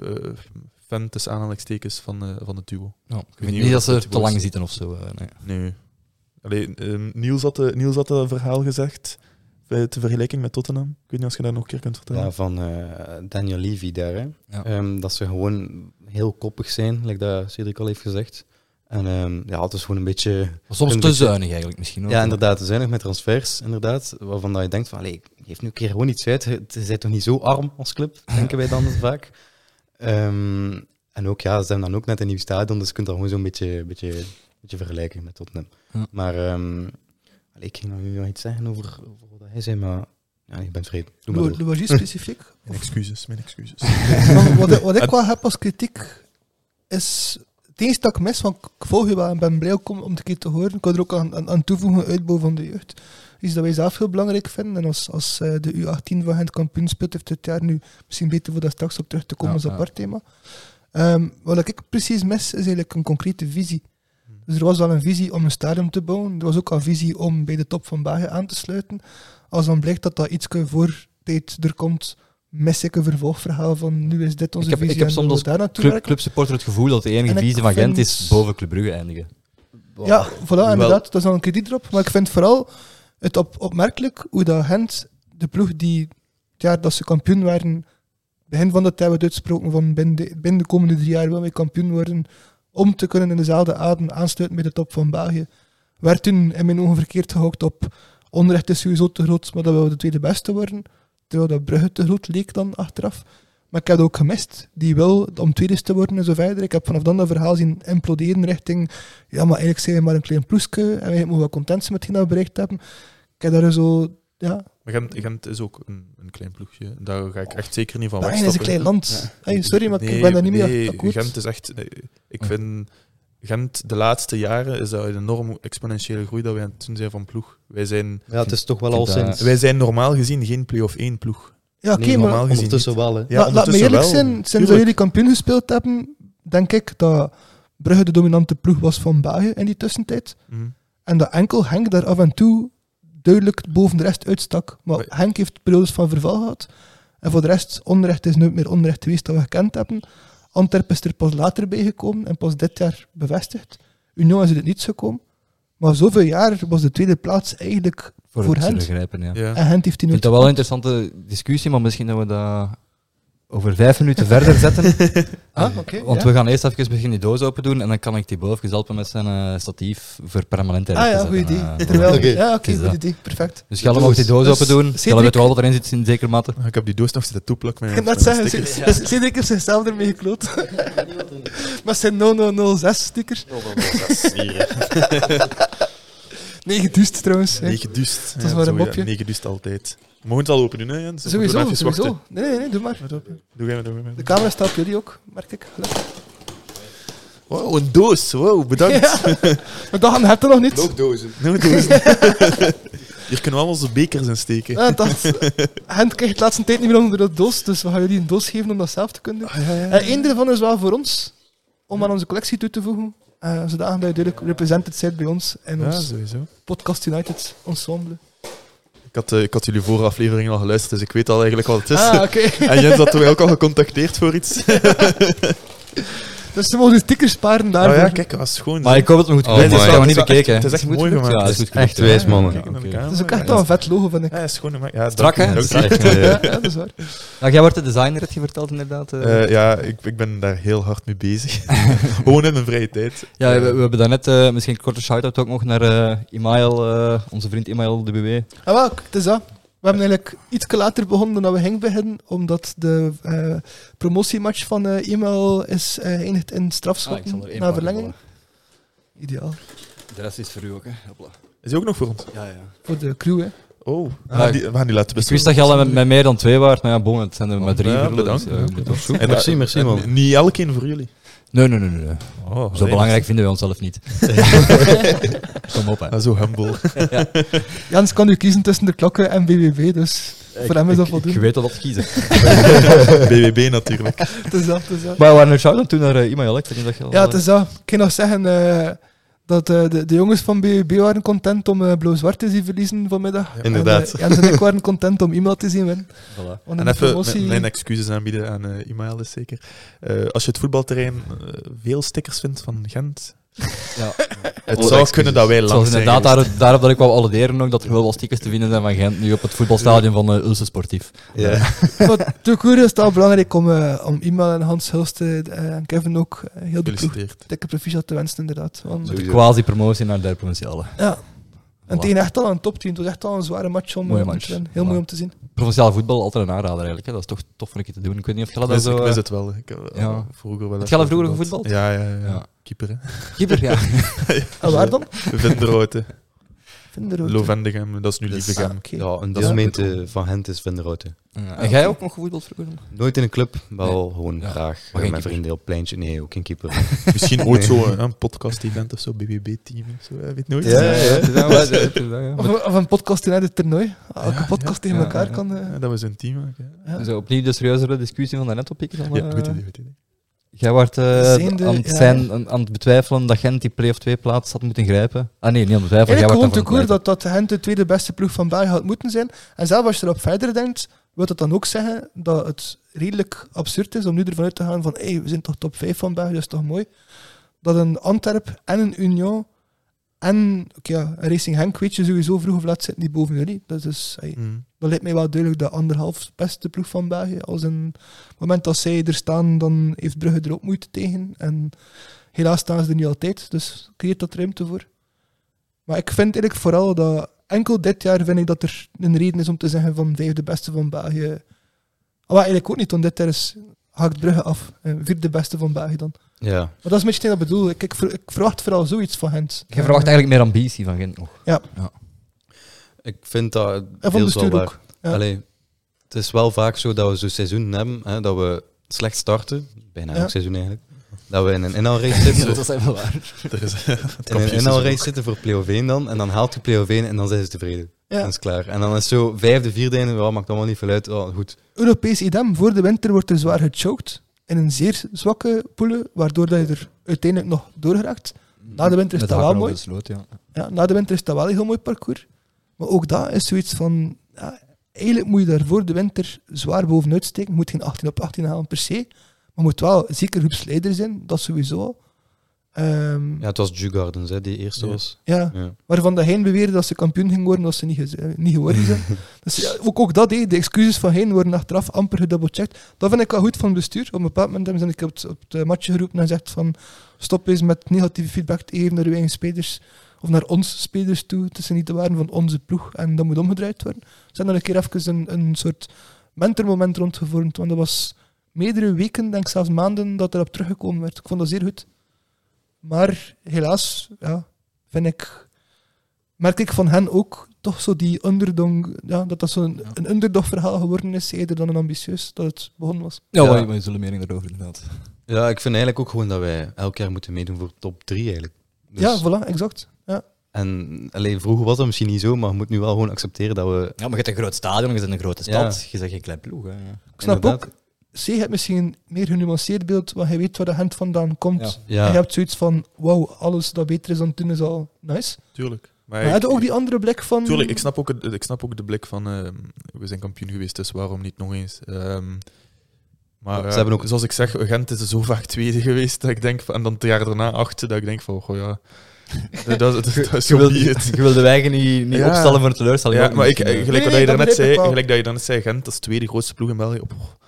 fan tussen aanhalingstekens van het duo. Ja, ik weet weet niet niet dat hoe ze dat te lang was. zitten of zo. Nee. Nee. Allee, Niels had een verhaal gezegd, te vergelijking met Tottenham. Ik weet niet als je dat nog een keer kunt vertellen. Ja, van Daniel Levy daar. Hè. Ja. Dat ze gewoon heel koppig zijn, like dat Cedric al heeft gezegd. En ja, het is gewoon een beetje... Maar soms een te beetje- zuinig eigenlijk misschien ook. Ja, inderdaad, te zuinig met transfers, inderdaad. Waarvan dat je denkt van, allee, geef nu een keer gewoon iets uit. Je bent toch niet zo arm als club, denken wij dan vaak. En ook, ja, ze hebben dan ook net een nieuw stadion, dus je kunt dat gewoon zo'n beetje vergelijken met Tottenham. Ja. Maar allee, ik ging nou nu nog iets zeggen over wat hij zei, maar ja, ik ben tevreden. Doe maar door. Louagie specifiek? Mijn excuses. Maar wat ik wel heb als kritiek is het enige dat ik mis, want ik volg je wel en ben blij ook om het een keer te horen. Ik kan er ook aan toevoegen, uitbouw van de jeugd. Iets dat wij zelf heel belangrijk vinden. En als de U18 van Gent kampioen speelt, heeft het jaar nu misschien beter voor dat straks ook terug te komen Ja, als ja. apart thema. Wat ik precies mis, is eigenlijk een concrete visie. Dus er was wel een visie om een stadion te bouwen. Er was ook een visie om bij de top van België aan te sluiten. Als dan blijkt dat dat iets voor tijd er komt, mis ik een vervolgverhaal van nu is dit onze Ik heb visie en soms we als daar naartoe werken. clubsupporter het gevoel dat de enige En ik visie van Gent vind- is boven Club Brugge eindigen. Ja, voilà, inderdaad. Dat is dan een krediet erop. Maar ik vind vooral het opmerkelijk hoe dat Gent, de ploeg die het jaar dat ze kampioen waren, begin van dat jaar werd uitgesproken van binnen de komende 3 jaar wil wij kampioen worden, om te kunnen in dezelfde adem aansluiten met de top van België. Werd toen in mijn ogen verkeerd gehokt op onrecht is sowieso te groot, maar dat we de tweede beste worden. Terwijl dat Brugge te groot leek dan achteraf. Maar ik heb het ook gemist. Die wil om tweede te worden en zo verder. Ik heb vanaf dan dat verhaal zien imploderen richting... Ja, maar eigenlijk zijn we maar een klein ploesje. En wij mogen wel content zijn met hetgeen dat we bereikt hebben. Ik heb daar zo... Ja, Maar Gent is ook een klein ploegje. Daar ga ik echt zeker niet van België wegstappen. is een klein land. Ja. Hey, sorry, maar ik ben daar niet mee akkoord. Gent is echt... Ik vind... Gent, de laatste jaren, is dat een enorm exponentiële groei dat wij aan het doen zijn van ploeg. Wij Het is toch wel al vind dat- sinds... wij zijn normaal gezien geen play-off 1 ploeg. Ja, oké, Nee, maar... normaal gezien ondertussen wel, hè. Ja, laat me ondertussen eerlijk wel. zijn, sinds dat Tuurlijk. jullie kampioen gespeeld hebben, denk ik dat Brugge de dominante ploeg was van België in die tussentijd. Mhm. En dat enkel Henk daar af en toe duidelijk boven de rest uitstak. Maar Maar- Henk heeft periodes van verval gehad. En voor de rest, onrecht is nooit meer onrecht geweest dat we gekend hebben. Antwerpen is er pas later bij gekomen en pas dit jaar bevestigd. Union is er niet gekomen. Maar zoveel jaar was de tweede plaats eigenlijk voor het Gent. begrijpen, ja. Ja. En Gent heeft die Ik vind nooit... dat wel een interessante discussie, maar misschien dat we dat over 5 minuten verder zetten. Oké. Want we gaan eerst even beginnen die doos open doen en dan kan ik Thibaut even helpen met zijn statief voor permanent te zetten. goed idee. Oké. Terwijl, Oké. goed idee. Perfect. Dus Gelle mag die doos Dus open doen. Gelle Cedric- weet wel wat erin zit in zekere mate. Ik heb die doos nog zitten toeplakken Ik kan met net zeggen, stickers. Cedric heeft zichzelf ermee gekloot. Met zijn 0006 sticker. Nee, gedust trouwens. hè. Nee, gedust. Dat is maar een mopje. Nee, gedust altijd. We mogen het al open doen, hè, Jens? Of moeten we Sowieso, nog even sowieso. wachten? Nee, doe maar. Wat open? Doe jij maar. De camera staat op jullie ook, merk ik. Gelukkig. Wow, een doos. Wow, bedankt. Ja. Maar dat heb je nog niet. Loopdozen. No doos. Hier kunnen we allemaal onze bekers in steken. Ja, Gent krijgt de laatste tijd niet meer onder de doos, dus we gaan jullie een doos geven om dat zelf te kunnen doen. Eén daarvan is wel voor ons, om aan onze collectie toe te voegen. Zodat je duidelijk represented bent bij ons in Ja, ons sowieso. Podcast United ensemble. Ik had jullie vorige aflevering al geluisterd, dus ik weet al eigenlijk wat het is. Oké. En Jens had mij ook al gecontacteerd voor iets. Dus ze mogen de stickers sparen daarvoor. Oh ja, kijk, dat is gewoon... Maar ik hoop dat we goed Oh, gekeken my. hebben. We hebben niet Het is bekeken. Het is echt Goed mooi gelukt? gemaakt. Ja, het is goed Echt gelukt. wijs, mannen. Kijk naar de Oké. camera. Dat is ook echt wel een vet logo, vind ik. Ja, het is gewoon gemaakt. Ja, Strak, hè? dank Strak. je. Echt, Ja, dat is waar. Ja, jij wordt de designer, had je verteld inderdaad. Ja, ik ben daar heel hard mee bezig. Gewoon in mijn vrije tijd. Ja, we hebben daarnet misschien een korte shout-out ook nog naar Imail, onze vriend Imail de BW. Ah, wel, het is dat. We hebben eigenlijk iets later begonnen dan we gingen beginnen, omdat de promotiematch van e-mail is geëindigd in strafschoppen na verlenging. Ideaal. De rest is voor u ook, hè. Hopla. Is die ook nog voor ons? Ja. Voor de crew, hè. Oh, we Ja, gaan die laten Ik wist beslissen. dat je al met meer dan 2 waard, maar ja, bon, het zijn er maar 3. Ja, bedankt. Nee, En Merci, dat- man. Niet elke een voor jullie. nee. Oh, Zo belangrijk vinden wij onszelf niet. Kom op, hè. Zo humble. Jans kan nu kiezen tussen de klokken en BBB, dus voor hem is dat Je voldoende. weet wat kiezen. BBB natuurlijk. Het is dat, het is dat. Maar we waren een shout-out toen naar Imail, ik weet niet dat je al... Ja, het is dat. Ik kan nog zeggen dat de jongens van BBB waren content om blauw-zwart te zien verliezen vanmiddag. Inderdaad. En Jens en ik waren content om e-mail te zien winnen. Voilà. Want in En de even promotie... mijn excuses aanbieden aan e-mail is zeker. Als je het voetbalterrein veel stickers vindt van Gent, Ja. het Onze zou excuses. kunnen dat wij Het was langs zijn inderdaad geweest. daarop dat ik wou alluderen ook, dat er wel wat stickers te vinden zijn van Gent nu op het voetbalstadion van Ulse Sportief. Ja. Maar de koer is het wel belangrijk om e-mail en Hans Hulste en Kevin ook heel de ploeg Gefeliciteerd. dikke proficiat te wensen, inderdaad. Want, Sowieso. Quasi-promotie naar de provinciale. ja. En Voilà. tegen echt al een topteam. Het was echt al een zware match om Mooie om match. te winnen. Heel Voilà. mooi om te zien. Provinciaal voetbal, altijd een aanrader eigenlijk. Hè. Dat is toch tof voor een keer te doen. Ik weet niet of je Ik dat mis, zo... ik mis het wel. Ik heb ja. vroeger wel. Heb je al vroeger gevoetbald? Ja. Ja. Keeper, hè. Keeper, ja. En waar dan? Vinderoute. Vinderote. Lovendegem, dat is nu Dus- Lievegem. Oké. Ja, een Ja. deelgemeente van Gent is Vinderoute. En jij ook nog gevoetbald vroeger? Nooit in een club, wel gewoon Ja. graag. Maar geen Met keeper. vrienden op pleintje. Nee, ook geen keeper. Misschien ooit zo een podcast-event of zo, BBB-team of zo, weet nooit. Ja. Of een podcast in het toernooi. Elke Ja, podcast ja. tegen Ja, elkaar ja. kan... Ja, dat we zo'n team maken. ja. Zo opnieuw de serieuzere discussie van daarnet oppikken. Dan, Ja, weet je. Jij wordt Zijnde, aan, het ja. zijn, aan het betwijfelen dat Gent die play-off 2 plaats had moeten grijpen. Ah nee, niet aan het betwijfelen. Jij Eigenlijk wordt gewoon te daarvan koer dat Gent de tweede beste ploeg van België had moeten zijn. En zelfs als je erop verder denkt, wil dat dan ook zeggen dat het redelijk absurd is om nu ervan uit te gaan van hey, we zijn toch top 5 van België, dat is toch mooi. Dat een Antwerp en een Union en een Racing Genk, weet je, sowieso vroeg of laat zitten die boven jullie. Dat is... Dat lijkt mij wel duidelijk de anderhalf beste ploeg van België. Als een moment dat zij er staan, dan heeft Brugge er ook moeite tegen. En helaas staan ze er niet altijd, dus creëert dat ruimte voor. Maar ik vind eigenlijk vooral dat enkel dit jaar vind ik dat er een reden is om te zeggen van vijfde beste van België. Maar eigenlijk ook niet, want dit jaar is haakt Brugge af. Vierde beste van België dan. Ja. Maar dat is een beetje wat ik bedoel. Ik verwacht vooral zoiets van Gent. Je verwacht eigenlijk meer ambitie van Gent nog. Ik vind dat En van de deels wel stuur waar. ook. Ja. Allee, het is wel vaak zo dat we zo'n seizoen hebben, hè, dat we slecht starten. Bijna Ja. elk seizoen eigenlijk. Dat we in een inhaalrace zitten. dat is wel waar. Er is, In een inhaalrace zitten voor play-off 1 dan. En dan haalt je play-off 1 en dan zijn ze tevreden. Ja. Dan is het klaar. En dan is zo vijfde, vierde, ja, maakt allemaal niet veel uit. Oh, goed. Europees idem. Voor de winter wordt er zwaar gechoked. In een zeer zwakke poelen, waardoor dat je er uiteindelijk nog doorgeraakt. Na de winter is Met dat de wel hakken mooi. over de sloot, ja. Ja, na de winter is dat wel een heel mooi parcours. Maar ook dat is zoiets van... Ja, eigenlijk moet je daar voor de winter zwaar bovenuit steken. Je moet geen 18 op 18 halen per se. Maar moet wel zeker groepsleider zijn, dat sowieso. Ja, het was Djurgardens, hè, die eerste was. Ja, Ja. waarvan dat Hein beweerde dat ze kampioen ging worden als ze niet geworden zijn. Dus ja, ook dat, de excuses van Hein worden achteraf amper gedoubleckt. Dat vind ik wel goed van het bestuur. Op een bepaald moment hebben ze op het matje geroepen en gezegd van stop eens met negatieve feedback te geven naar uw eigen spelers of naar ons spelers toe. Het is niet de waarde van onze ploeg en dat moet omgedraaid worden. Ze hebben er een keer even een soort mentormoment rondgevormd, want dat was meerdere weken, denk ik zelfs maanden, dat erop teruggekomen werd. Ik vond dat zeer goed. Maar helaas, ja, merk ik van hen ook toch zo die underdog, ja, dat zo'n een underdog verhaal geworden is, eerder dan een ambitieus, dat het begonnen was. Ja, wij zullen mening daarover inderdaad. Ja, ik vind eigenlijk ook gewoon dat wij elk jaar moeten meedoen voor top 3 eigenlijk. Dus, Ja, voilà, exact. Ja. En vroeger was dat misschien niet zo, maar je moet nu wel gewoon accepteren dat we... Ja, maar je hebt een groot stadion, je zit in een grote stad, je bent geen klein ploeg. Hè. Ik snap ook, C heeft misschien een meer genuanceerd beeld, want hij weet waar de hand vandaan komt. Ja. En je hebt zoiets van, wauw, alles dat beter is dan toen is al nice. Tuurlijk. Maar hij had ook die andere blik van... Tuurlijk, ik snap ook de blik van we zijn kampioen geweest, dus waarom niet nog eens? Maar Ze hebben ook... zoals ik zeg, Gent is zo vaak tweede geweest, dat ik denk, en dan het jaar daarna 8e, dat ik denk van, goh ja... dat is zo niet. Je wil de wijgen niet opstellen voor een teleurstelling. Ja, maar gelijk wat je daarnet zei, wel. gelijk dat je daarnet zei, Gent, dat is de tweede grootste ploeg in België.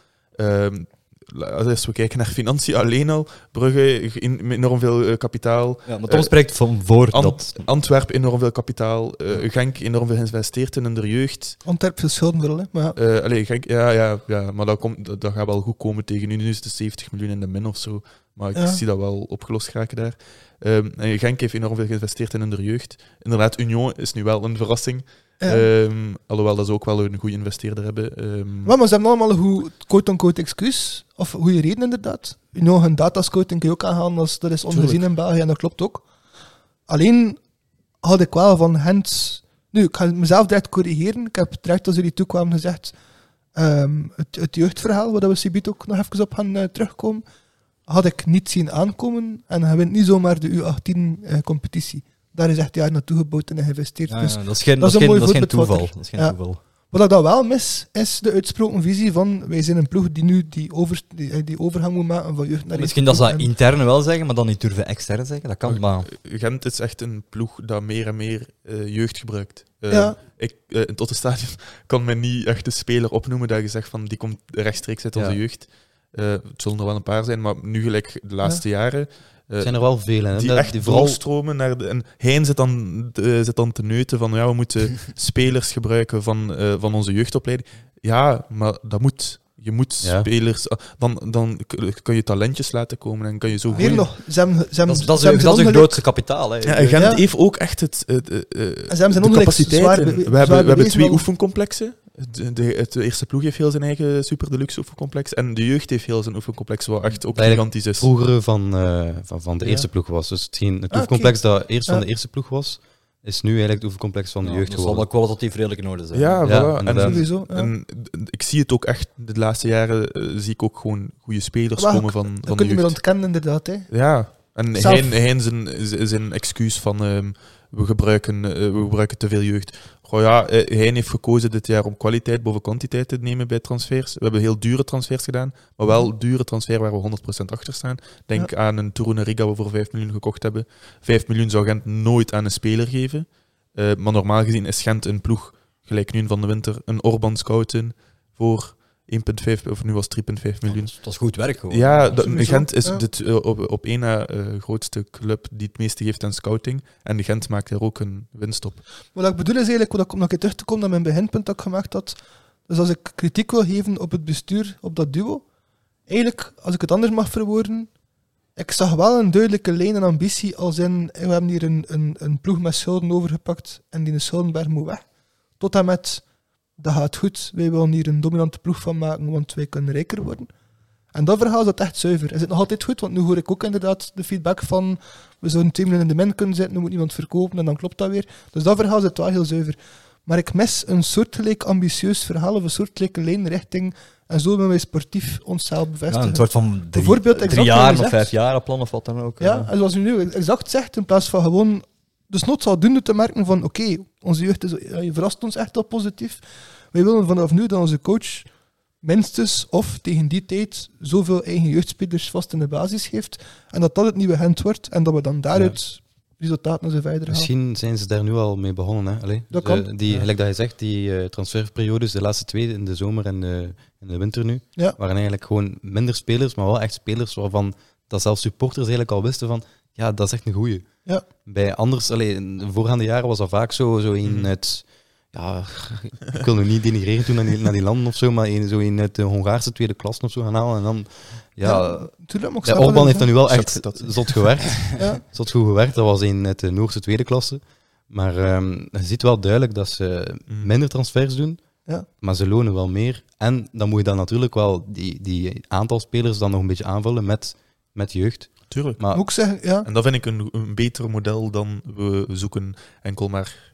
Als we kijken naar financiën alleen al, Brugge, enorm veel kapitaal. Ja, maar Tom spreekt van voor dat... Antwerpen, enorm veel kapitaal. Genk, enorm veel geïnvesteerd in de jeugd. Antwerpen veel schulden wel, hè. Maar ja. Genk, ja, maar dat gaat wel goed komen tegen nu. Nu is het 70 miljoen in de min of zo. Maar ik zie dat wel opgelost geraken daar. En Genk heeft enorm veel geïnvesteerd in de jeugd. Inderdaad, Union is nu wel een verrassing. Ja. Alhoewel dat ze ook wel een goede investeerder hebben. Maar ze hebben allemaal een goed quote-unquote excuus. Of goede reden, inderdaad. Nog een datascouting kun je ook aanhalen, als dat is ongezien in België, en dat klopt ook. Alleen had ik wel van Gent... Nu, ik ga mezelf direct corrigeren. Ik heb direct als jullie toekwamen gezegd... het jeugdverhaal, waar we Sibiet ook nog even op gaan terugkomen, had ik niet zien aankomen. En hij wint niet zomaar de U18-competitie. Daar is echt jaar naartoe gebouwd en geïnvesteerd. Ja, Dus dat is geen toeval. Dat is geen toeval. Wat ik dan wel mis, is de uitsproken visie van wij zijn een ploeg die nu die overgang moet maken van jeugd naar Misschien dat ze dat intern wel zeggen, maar dan niet durven extern zeggen. Dat kan, maar... Gent is echt een ploeg dat meer en meer jeugd gebruikt. Ja. In het Tottenstadion kan men niet echt een speler opnoemen dat je zegt van die komt rechtstreeks uit onze jeugd. Het zullen er wel een paar zijn, maar nu gelijk de laatste jaren... zijn er wel veel, hè? Die echt doorstromen naar en Hein zit dan te neuten van ja, we moeten spelers gebruiken van onze jeugdopleiding. Ja, maar dat moet. Je moet spelers... Dan kun je talentjes laten komen en kan je zo meer nog. Dat is hun grootste kapitaal. Hè. Ja, en Gent heeft ook echt de capaciteit. We hebben 2 oefencomplexen. Het eerste ploeg heeft heel zijn eigen super deluxe oefencomplex en de jeugd heeft heel zijn oefencomplex, wat echt ook gigantisch is. Vroeger van de eerste ploeg was. Dus het oefencomplex dat eerst van de eerste ploeg was, is nu eigenlijk het oefencomplex van de jeugd geworden. Dat zal wel kwalitatief redelijk in orde zijn. Ja, voilà. En ik zie het ook echt, de laatste jaren zie ik ook gewoon goede spelers komen van de jeugd. Dat kun je meer ontkennen, inderdaad. Hè. Ja, en Hein zijn excuus van we gebruiken te veel jeugd. Goh, ja, Hein heeft gekozen dit jaar om kwaliteit boven kwantiteit te nemen bij transfers. We hebben heel dure transfers gedaan, maar wel dure transfers waar we 100% achter staan. Denk aan een Toruna Riga we voor 5 miljoen gekocht hebben. 5 miljoen zou Gent nooit aan een speler geven. Maar normaal gezien is Gent een ploeg, gelijk nu van de winter, een Orban Scouten voor 1,5 of nu was 3,5 miljoen. Dat is goed werk gewoon. Ja, Gent is op één na grootste club die het meeste geeft aan scouting. En de Gent maakt er ook een winst op. Wat ik bedoel is eigenlijk, om nog een keer terug te komen naar mijn beginpunt dat ik gemaakt had. Dus als ik kritiek wil geven op het bestuur, op dat duo, eigenlijk, als ik het anders mag verwoorden, ik zag wel een duidelijke lijn en ambitie als in, we hebben hier een ploeg met schulden overgepakt en die schuldenberg moet weg. Tot en met... Dat gaat goed, wij willen hier een dominante ploeg van maken, want wij kunnen rijker worden. En dat verhaal is dat echt zuiver. Is het nog altijd goed? Want nu hoor ik ook inderdaad de feedback van we zouden 2 miljoen in de min kunnen zetten, nu moet iemand verkopen en dan klopt dat weer. Dus dat verhaal is wel heel zuiver. Maar ik mis een soortgelijk ambitieus verhaal of een soortgelijke lijn richting en zo willen wij sportief onszelf bevestigen. Ja, een soort van 3 jaar of 5 jaar plan of wat dan ook. Ja, en zoals u nu exact zegt, in plaats van gewoon dus not zodoende te merken van oké, onze jeugd is, je verrast ons echt al positief. Wij willen vanaf nu dat onze coach minstens of tegen die tijd zoveel eigen jeugdspelers vast in de basis heeft en dat het nieuwe Gent wordt en dat we dan daaruit resultaten en zo verder halen. Misschien zijn ze daar nu al mee begonnen. Hè? Allee, Dat kan. Gelijk dat je zegt, die transferperiodes, de laatste twee, in de zomer en in de winter nu, Ja. waren eigenlijk gewoon minder spelers, maar wel echt spelers waarvan dat zelfs supporters eigenlijk al wisten van, ja, dat is echt een goeie. Ja. Bij anders, in de voorgaande jaren was dat vaak zo een uit... Ja, ik wil nu niet denigreren toen naar die landen of zo, maar zo een uit de Hongaarse tweede klasse of zo gaan halen. En dan, Tuurlijk, maar ik ja, snap Orban het, heeft dan nu wel Snap echt je dat? zot gewerkt. Ja. Zot goed gewerkt. Dat was een uit de Noorse tweede klasse. Maar je ziet wel duidelijk dat ze minder transfers doen, Ja. maar ze lonen wel meer. En dan moet je dan natuurlijk wel die aantal spelers dan nog een beetje aanvullen met jeugd. Tuurlijk. Maar Moet ik zeggen, ja. En dat vind ik een beter model dan we zoeken enkel maar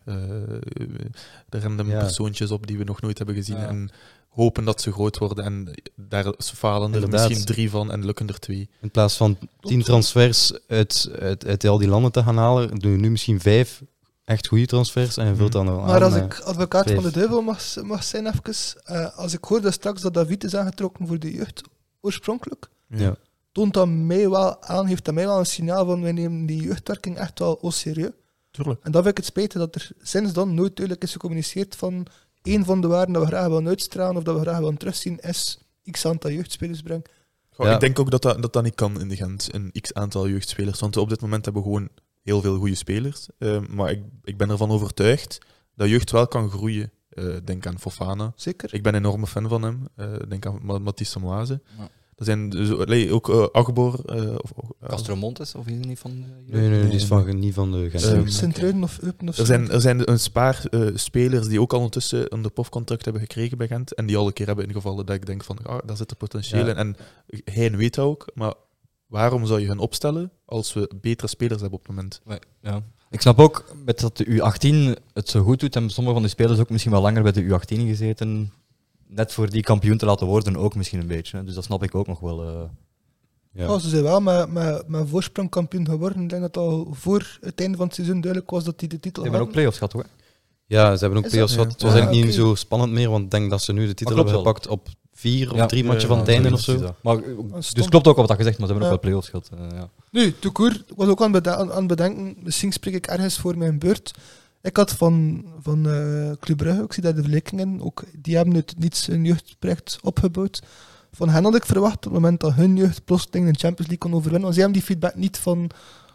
de random Ja. persoontjes op die we nog nooit hebben gezien Ja. en hopen dat ze groot worden en daar falen er Inderdaad. misschien 3 van en lukken er 2. in plaats van 10 transfers uit al die landen te gaan halen, doen we nu misschien 5 echt goede transfers en je vult dan nog Maar aan, als ik advocaat van de vijf. duivel mag zijn even, als ik hoorde straks dat David is aangetrokken voor de jeugd oorspronkelijk, Ja. toont dat mij wel aan, heeft dat mij wel een signaal van wij nemen die jeugdwerking echt wel au serieus. Tuurlijk. En dat vind ik het spijtig dat er sinds dan nooit duidelijk is gecommuniceerd van één van de waarden dat we graag willen uitstralen of dat we graag willen terugzien is x aantal jeugdspelers brengen. Goh, Ja. Ik denk ook dat niet kan in de Gent, een x aantal jeugdspelers. Want we op dit moment hebben we gewoon heel veel goede spelers. Maar ik ben ervan overtuigd dat jeugd wel kan groeien. Denk aan Fofana. Zeker? Ik ben een enorme fan van hem. Denk aan Mathis Samoise. Ja. Er zijn ook Agbor. Castro Montes, of is die niet van... Nee, die is niet van de Gent. Sint-Truiden of Eupen of zo. Er zijn een paar spelers die ook al ondertussen een profcontract hebben gekregen bij Gent. En die al een keer hebben ingevallen dat ik denk van, daar zit er potentieel Ja. in. En hij weet dat ook. Maar waarom zou je hen opstellen als we betere spelers hebben op het moment? Ja. Ik snap ook, met dat de U18 het zo goed doet, en sommige van die spelers ook misschien wel langer bij de U18 gezeten, net voor die kampioen te laten worden ook misschien een beetje. Hè. Dus dat snap ik ook nog wel. Ja. Ja, ze zijn wel met voorsprong kampioen geworden. Ik denk dat al voor het einde van het seizoen duidelijk was dat die de titel Ze hebben ook hadden. play-offs gehad, hoor. Ja, ze hebben ook Is play-offs dat? gehad. Het was Ja, eigenlijk niet oké. zo spannend meer, want ik denk dat ze nu de titel klopt hebben wel. gepakt op 4 of Ja. 3 matchen van het einde of zo. Maar, Dat dus klopt ook wat je zegt, maar ze hebben ook Ja. wel play-offs gehad. Ja. Nu, toekoer, ik was ook aan het bedenken, misschien spreek ik ergens voor mijn beurt. Ik had van Club Brugge, ik zie daar de vergelijkingen, ook die hebben het niets een jeugdproject opgebouwd. Van hen had ik verwacht op het moment dat hun jeugd plotseling de Champions League kon overwinnen, want zij hebben die feedback niet van,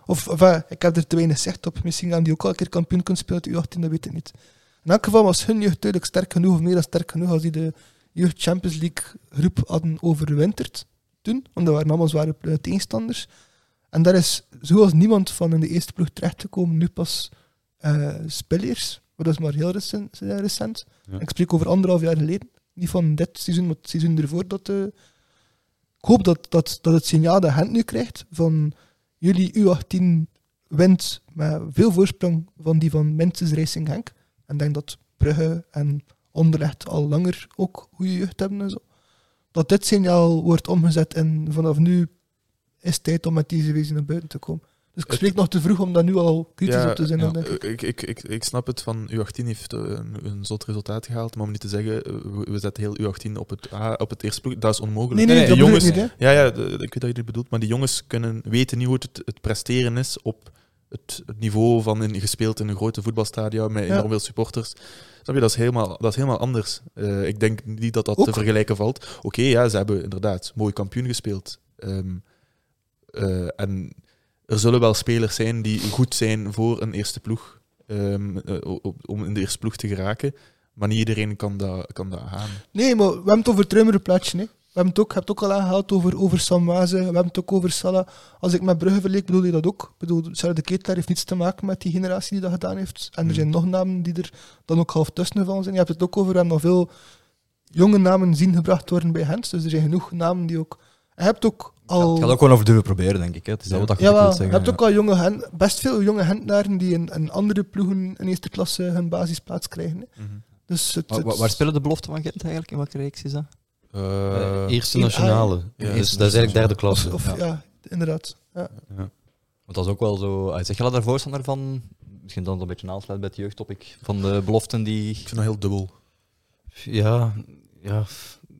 ik heb er te weinig zicht op, misschien gaan die ook al een keer kampioen kunnen spelen uit U18, dat weet ik niet. In elk geval was hun jeugd duidelijk sterk genoeg, of meer dan sterk genoeg, als die de jeugd Champions League groep hadden overwinterd toen, want dat waren allemaal zware tegenstanders. En daar is zoals niemand van in de eerste ploeg terechtgekomen, nu pas spelers, maar dat is maar heel recent. Ja. Ik spreek over 1,5 jaar geleden, niet van dit seizoen, maar het seizoen ervoor. Ik hoop dat het signaal dat Gent nu krijgt, van jullie U18 wint met veel voorsprong van die van minstens Racing Genk. En ik denk dat Brugge en Anderlecht al langer ook goede jeugd hebben en zo. Dat dit signaal wordt omgezet en vanaf nu is het tijd om met deze wezen naar buiten te komen. Dus ik spreek nog te vroeg om daar nu al kritisch op te zijn. Dan denk ik. Ik snap het van U18 heeft een zot resultaat gehaald, maar om niet te zeggen, we zetten heel U18 op het eerste ploeg, dat is onmogelijk. Nee, nee, dat die bedoel ik jongens, niet. Hè. ja, ik weet dat je dit bedoelt, maar die jongens weten niet hoe het presteren is op het niveau van gespeeld in een grote voetbalstadion met enorm veel supporters. Snap je, dat is helemaal anders. Ik denk niet dat Ook. te vergelijken valt. Oké, ja, ze hebben inderdaad mooi kampioen gespeeld. En er zullen wel spelers zijn die goed zijn voor een eerste ploeg, om in de eerste ploeg te geraken. Maar niet iedereen kan dat gaan. Nee, maar we hebben het over het ruimere plaatje. Hè. We hebben het ook al aangehaald over Samwaze, we hebben het ook over Salah. Als ik met Brugge verleek, bedoel je dat ook. Ik bedoel, Sarah de Ketelaar heeft niets te maken met die generatie die dat gedaan heeft. En er zijn nog namen die er dan ook half tussen gevallen zijn. Je hebt het ook over, we hebben nog veel jonge namen zien gebracht worden bij Gent. Dus er zijn genoeg namen die ook... Je hebt ook al... Het gaat ook gewoon over durven proberen, denk ik. Hè. Het is dat wat je Jawel, wilt je zeggen. hebt ook al best veel jonge Gentenaren die in andere ploegen in eerste klasse hun basisplaats krijgen. Hè. Dus Waar spelen de beloften van Gent eigenlijk? In welke reeks is dat? Eerste in nationale. Ja. Dus dat is eigenlijk derde klasse. Ja, inderdaad. Ja. Ja. Want dat is ook wel zo... Zeg je daar voorstander van? Misschien dan een beetje aansluit bij het jeugdtopic. Van de beloften die... Ik vind dat heel dubbel. Ja,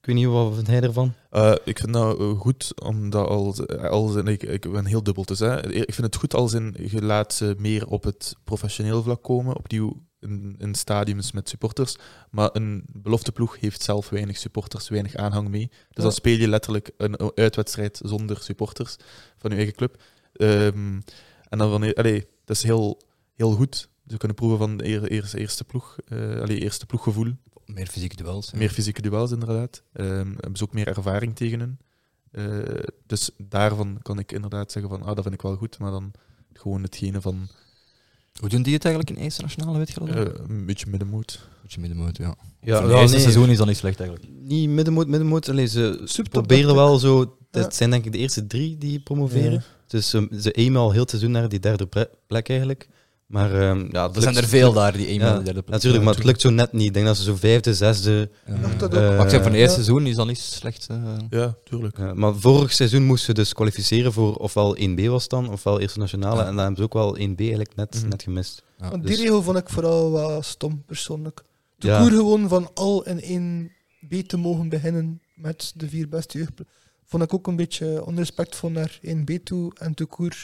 Ik weet niet, wat vindt hij ervan? Ik vind dat goed, omdat ik ben heel dubbel. Dus, ik vind het goed als je laat ze meer op het professioneel vlak komen, opnieuw in stadiums met supporters. Maar een belofteploeg heeft zelf weinig supporters, weinig aanhang mee. Dus dan speel je letterlijk een uitwedstrijd zonder supporters van je eigen club. En dan dat is heel, heel goed. Ze kunnen proeven van de eerste ploeg, eerste ploeggevoel. Meer fysieke duels. Ja. Meer fysieke duels, inderdaad. Hebben ze ook meer ervaring tegen hun. Dus daarvan kan ik inderdaad zeggen van, dat vind ik wel goed, maar dan gewoon hetgene van... Hoe doen die het eigenlijk in eerste nationale, weet je dat? een beetje middenmoot. Ja. Ja, Voor het eerste seizoen is dat niet slecht eigenlijk. Niet middenmoot. Allee, ze Subtop, proberen wel zo... Ja. Het zijn denk ik de eerste 3 die promoveren. Ja. Dus ze aimen al heel het seizoen naar die derde plek eigenlijk. Maar Er zijn er veel daar die eenmaal de derde plek. natuurlijk, maar het lukt zo net niet. Ik denk dat ze zo 5e, 6e... Dacht dat Maar ik zeg, voor het eerste Ja. seizoen is dat niet slecht. Ja, tuurlijk. maar vorig seizoen moesten ze dus kwalificeren voor ofwel 1B was dan, ofwel Eerste Nationale. Ja. En dan hebben ze ook wel 1B eigenlijk net Mhm. gemist. Ja. Want Dus- die regel vond ik vooral wel stom, persoonlijk. De Ja. koer gewoon van al in 1B te mogen beginnen met de 4 beste jeugdploegen. Vond ik ook een beetje onrespectvol naar 1B toe en de koer.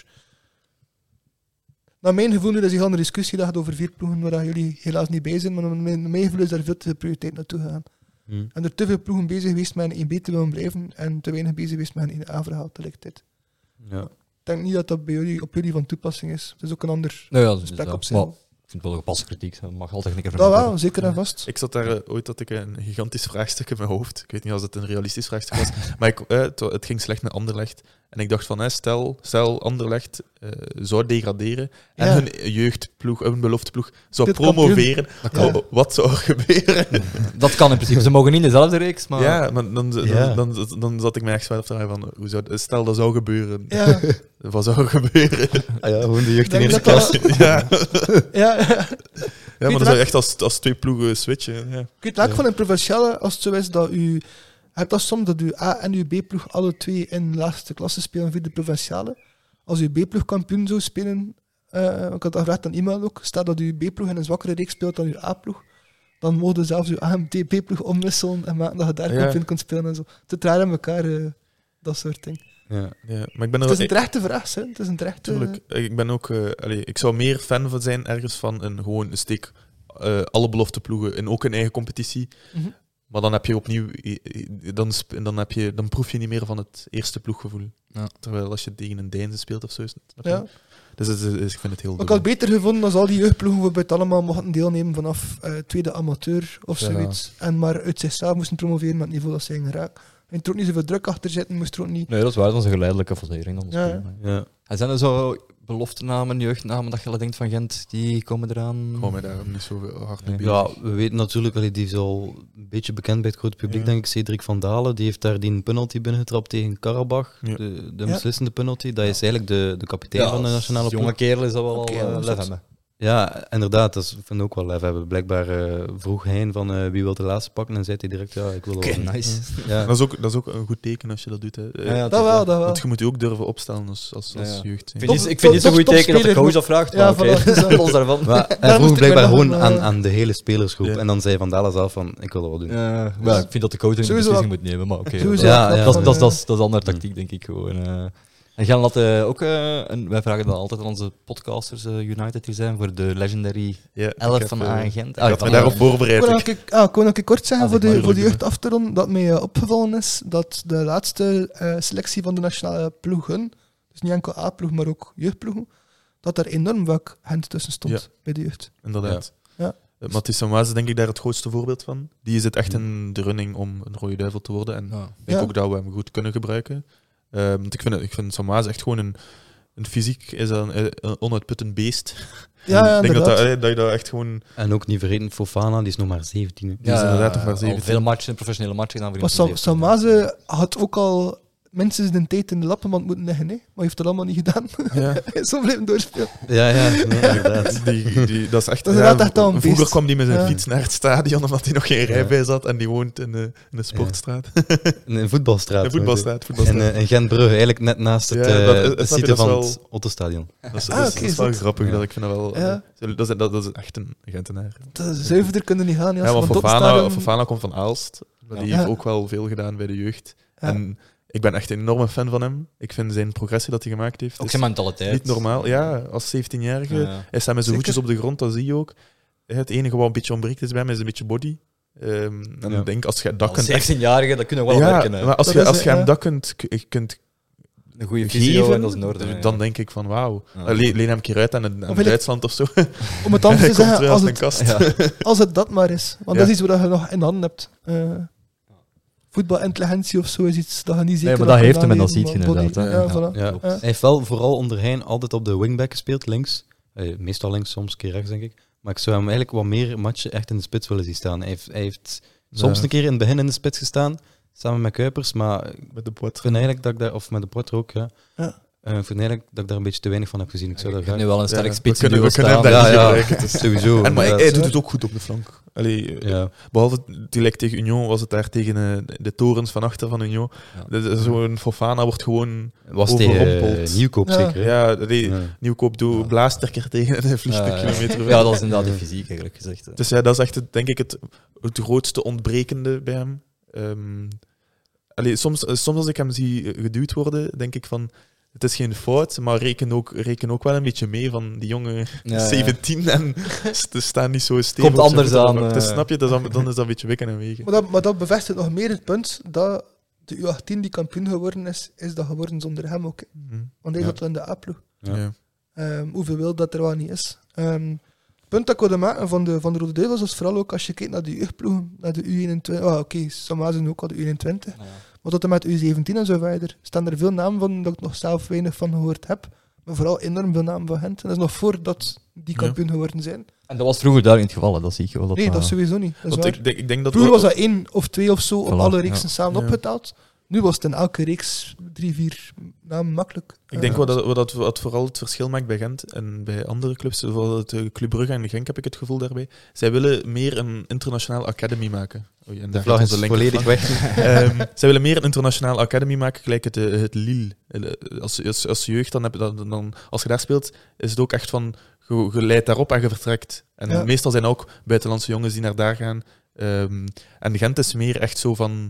Naar mijn gevoel, nu is die hele discussie dat gaat over 4 ploegen waar jullie helaas niet bij zijn, maar naar mijn gevoel is daar veel te veel prioriteit naartoe gegaan. En er te veel ploegen bezig geweest met een 1B te willen blijven en te weinig bezig geweest met een 1A-verhaal tegelijkertijd. Ja. Ik denk niet dat dat bij jullie, op jullie van toepassing is. Het is ook een ander Nou ja, dat is gesprek dat. op zich. Maar ik vind het wel gepaste kritiek. Dat mag altijd een keer Dat vermeld wel, worden. zeker en vast. Ik zat daar ooit dat ik een gigantisch vraagstuk in mijn hoofd. Ik weet niet of het een realistisch vraagstuk was. Maar het ging slecht met Anderlecht. En ik dacht van, stel Anderlecht zou degraderen en Ja. hun jeugdploeg, hun belofteploeg, zou Dit promoveren. Dat kan. Wat zou er gebeuren? Dat kan in principe. Ze mogen niet in dezelfde reeks, maar... Ja, maar Ja. dan zat ik me echt wel af te vragen van, stel dat zou gebeuren. Ja, Wat zou er gebeuren? Ah ja, gewoon de jeugd in Denk eerste dat dat- klas. Ja, ja. maar dan zou je echt als 2 ploegen switchen. Ja. Ik weet wel van een provinciale, als het zo is dat u... Je hebt dat soms dat uw A- en uw B-ploeg alle twee in de laagste klasse spelen via de provinciale. Als uw B-ploeg kampioen zou spelen, ik had dat gevraagd aan e-mail ook, stel dat uw B-ploeg in een zwakkere reeks speelt dan uw A-ploeg, dan mogen zelfs uw A- en B-ploeg omwisselen en maken dat je daar Ja. kampioen kunt spelen en zo. Het draait aan elkaar, dat soort dingen. Ja. Ja, maar ik ben Het er is een terechte vraag, hè. Het is een terechte... Tuurlijk. Ik ben ook... ik zou meer fan van zijn ergens van gewoon een steek alle belofteploegen in ook een eigen competitie. Mhm. Maar dan heb je opnieuw... Dan proef je niet meer van het eerste ploeggevoel. Ja. Terwijl als je tegen een Deinze speelt of zo is het... Ja. Dus ik vind het heel Ik had dubbel. beter gevonden als al die jeugdploegen bijvoorbeeld allemaal mochten deelnemen vanaf tweede amateur of Ja. zoiets. En maar uit zichzelf moesten promoveren met het niveau dat ze gingen raken. En er ook niet zoveel druk achter zitten, moest er ook niet... Nee, dat is waar. Dat is een geleidelijke fasering. Dan Ja, Ja. En zijn er zo beloftenamen, jeugdnamen, dat je al denkt van Gent, die komen eraan? Ik hou mij daar niet zo hard mee bezig. Ja, we weten natuurlijk, die is al een beetje bekend bij het grote publiek, Ja. denk ik. Cedric van Dalen, die heeft daar die penalty binnengetrapt tegen Karabach. Ja. De Ja. beslissende penalty. Dat is eigenlijk de kapitein van de nationale als jonge ploeg. kerel is dat wel Oké, al dat lef is- hebben. Ja, inderdaad. Dat vind ik ook wel lef hebben. Blijkbaar vroeg hij van wie wil de laatste pakken en zei hij direct, ja, ik wil Oké, wel. nice. Ja. Dat is ook een goed teken als je dat doet. Hè. Ja, Dat wel, dat wel. Want je moet je ook durven opstellen als Ja, ja. jeugd. Ik hè. vind, Top- ik vind niet zo'n top- goed teken dat de topspeler, coach maar- dat vraagt, Ja, maar oké, voilà, dus dat- los daarvan. Maar Daar hij vroeg moest ik blijkbaar mij nog gewoon aan, aan de hele spelersgroep. Ja. En dan zei Van Dalen zelf van, ik wil dat wel doen. Ja, ik vind dat de coach een Sowieso beslissing moet nemen, maar oké. Sowieso dat- Ja, knap ja. dat, van, is- dat, is- dat is andere tactiek, denk ik gewoon. En Jan had ook, wij vragen dat altijd aan onze podcasters, United hier zijn, voor de legendary Ja, 11 ik van heb, Agent. Ik had me daarop voorbereid. Ik kon nog een kort zeggen Ah, voor zeg de, maar. voor de jeugd af te ronden, dat mij opgevallen is dat de laatste selectie van de nationale ploegen, dus niet enkel A-ploeg, maar ook jeugdploegen, dat daar enorm vaak Gent tussen stond Ja. bij de jeugd. Inderdaad. Ja. Mathis Samoise is denk ik daar het grootste voorbeeld van. Die zit echt in de running om een rode duivel te worden. En ik denk Ja. ook dat we hem goed kunnen gebruiken. Want ik vind Samoise echt gewoon een fysiek is een onuitputtend beest. Ja, Ik denk inderdaad. dat je dat echt gewoon... En ook niet vergeten, Fofana, die is nog maar 17. hè. Die is inderdaad nog maar al 17. veel matchen, professionele matchen gedaan. Maar Samaze had ook al minstens een tijd in de lappenmand moeten liggen, hè? Maar hij heeft dat allemaal niet gedaan. Ja. Hij is zo blijven doorspelen. Ja, inderdaad. Dat is echt... Dat is inderdaad echt al een vroeger beest. kwam hij met zijn Ja. fiets naar het stadion omdat hij nog geen rijbewijs had en die woont in de sportstraat. Een voetbalstraat. Een voetbalstraat. In Gent-Brugge, eigenlijk net naast het, Ja, dat- de snap je, site dat is van wel- het Otto-stadion. Dat is, Ah, dat is, oké, dat is wel zot. grappig. Ja. Dat ik vind dat wel... Ja. Dat is echt een Gentenaar. Zuiverder kunnen niet gaan. Ja, Ja, als want je van het Ottenstadion- Fofana komt van Aalst. Maar die heeft ook wel veel gedaan bij de jeugd. Ja. En ik ben echt een enorme fan van hem. Ik vind zijn progressie dat hij gemaakt heeft... Ook is zijn mentaliteit. niet normaal. Ja, als 17-jarige. Ja. Hij staat met zijn Zeker. voetjes op de grond, dat zie je ook. Het enige wat een beetje ontbreekt is bij hem is een beetje body. En ik denk, als je dat Als kunt... 16-jarige, dat kunnen we wel ja, werken. Hè. maar als Dat je, is, als je hem ja. dat kunt Een goede visio geven, en dat is in orde. hè, dan ja. denk ik van wauw. Ja. Leen hem een keer uit aan eigenlijk- Duitsland of zo. Om het anders Hij te komt zeggen, terug als als een het, kast. Ja. als het dat maar is. Want Ja. dat is iets wat je nog in handen hebt. Voetbalintelligentie of zo is iets dat je niet zeker Nee, maar nog dat heeft kunt hem en dat aanleren, ziet je maar body- inderdaad, hè. Ja, voilà. Ja. Ja. Hij heeft wel vooral onder Hein altijd op de wingback gespeeld, links. Meestal links, soms een keer rechts, denk ik. Maar ik zou hem eigenlijk wat meer matchen echt in de spits willen zien staan. Hij heeft soms een keer in het begin in de spits gestaan, samen met Kuipers, maar ik Met de pot. vind eigenlijk dat ik daar, of met de Poitre ook, ja. Ja. Ik vind eigenlijk dat ik daar een beetje te weinig van heb gezien. Ik zou daar Je hebt graag... nu wel een sterk Ja, spits we kunnen staan. hem daar Ja, niet ja, gebruiken. het is sowieso. En maar hij inderdaad. doet het ook goed op de flank. Allee, Ja. behalve direct tegen Union was het daar tegen de torens van achter van Union. Ja. Zo'n Fofana wordt gewoon Was overrompeld. tegen Nieuwkoop Ja. zeker, hè? Ja, Ja. Nieuwkoop blaast er keer tegen en hij vliegt een kilometer weg. Ja, dat is inderdaad de fysiek, eigenlijk gezegd. Hè. Dus ja, dat is echt, denk ik, het grootste ontbrekende bij hem. Soms als ik hem zie geduwd worden, denk ik van... Het is geen fout, maar reken ook wel een beetje mee van die jongen Ja, 17 en ze staan niet zo stevig. Komt op zijn anders voeten. aan, Dus snap je, dan is dat een beetje wikken en wegen. Maar dat bevestigt nog meer het punt dat de U18 die kampioen geworden is dat geworden zonder hem ook. Mhm. Want hij Ja. zat in de A-ploeg. Ja. Ja. Hoeveel wil dat er wel niet is. Het punt dat ik wilde maken van de Rode Duivels is vooral ook als je kijkt naar de jeugdploegen, naar de U21. Oké, sommigen zijn ook al de U21. Maar tot en met U17 en zo verder staan er veel namen van dat ik nog zelf weinig van gehoord heb. Maar vooral enorm veel namen van Gent. En dat is nog voordat die kampioen geworden zijn. En dat was vroeger daar in het geval, hè. Dat zie je wel. Nee, dat is sowieso niet. Dat is Want waar. ik denk dat Vroeger was dat 1 of 2 of zo op Voilà, alle reeksen ja. samen Ja. opgeteld. Nu was het in elke reeks 3, 4 namen makkelijk. Ik denk wat vooral het verschil maakt bij Gent en bij andere clubs, zoals Club Brugge en Genk heb ik het gevoel daarbij. Zij willen meer een internationaal academy maken. Oei, en De daar vlag gaat is onze linker volledig vlag. weg. Zij willen meer een internationaal academy maken, gelijk het Lille. Als jeugd, dan, als je daar speelt, is het ook echt van, je leidt daarop en je vertrekt. En Ja. meestal zijn ook buitenlandse jongens die naar daar gaan. En Gent is meer echt zo van...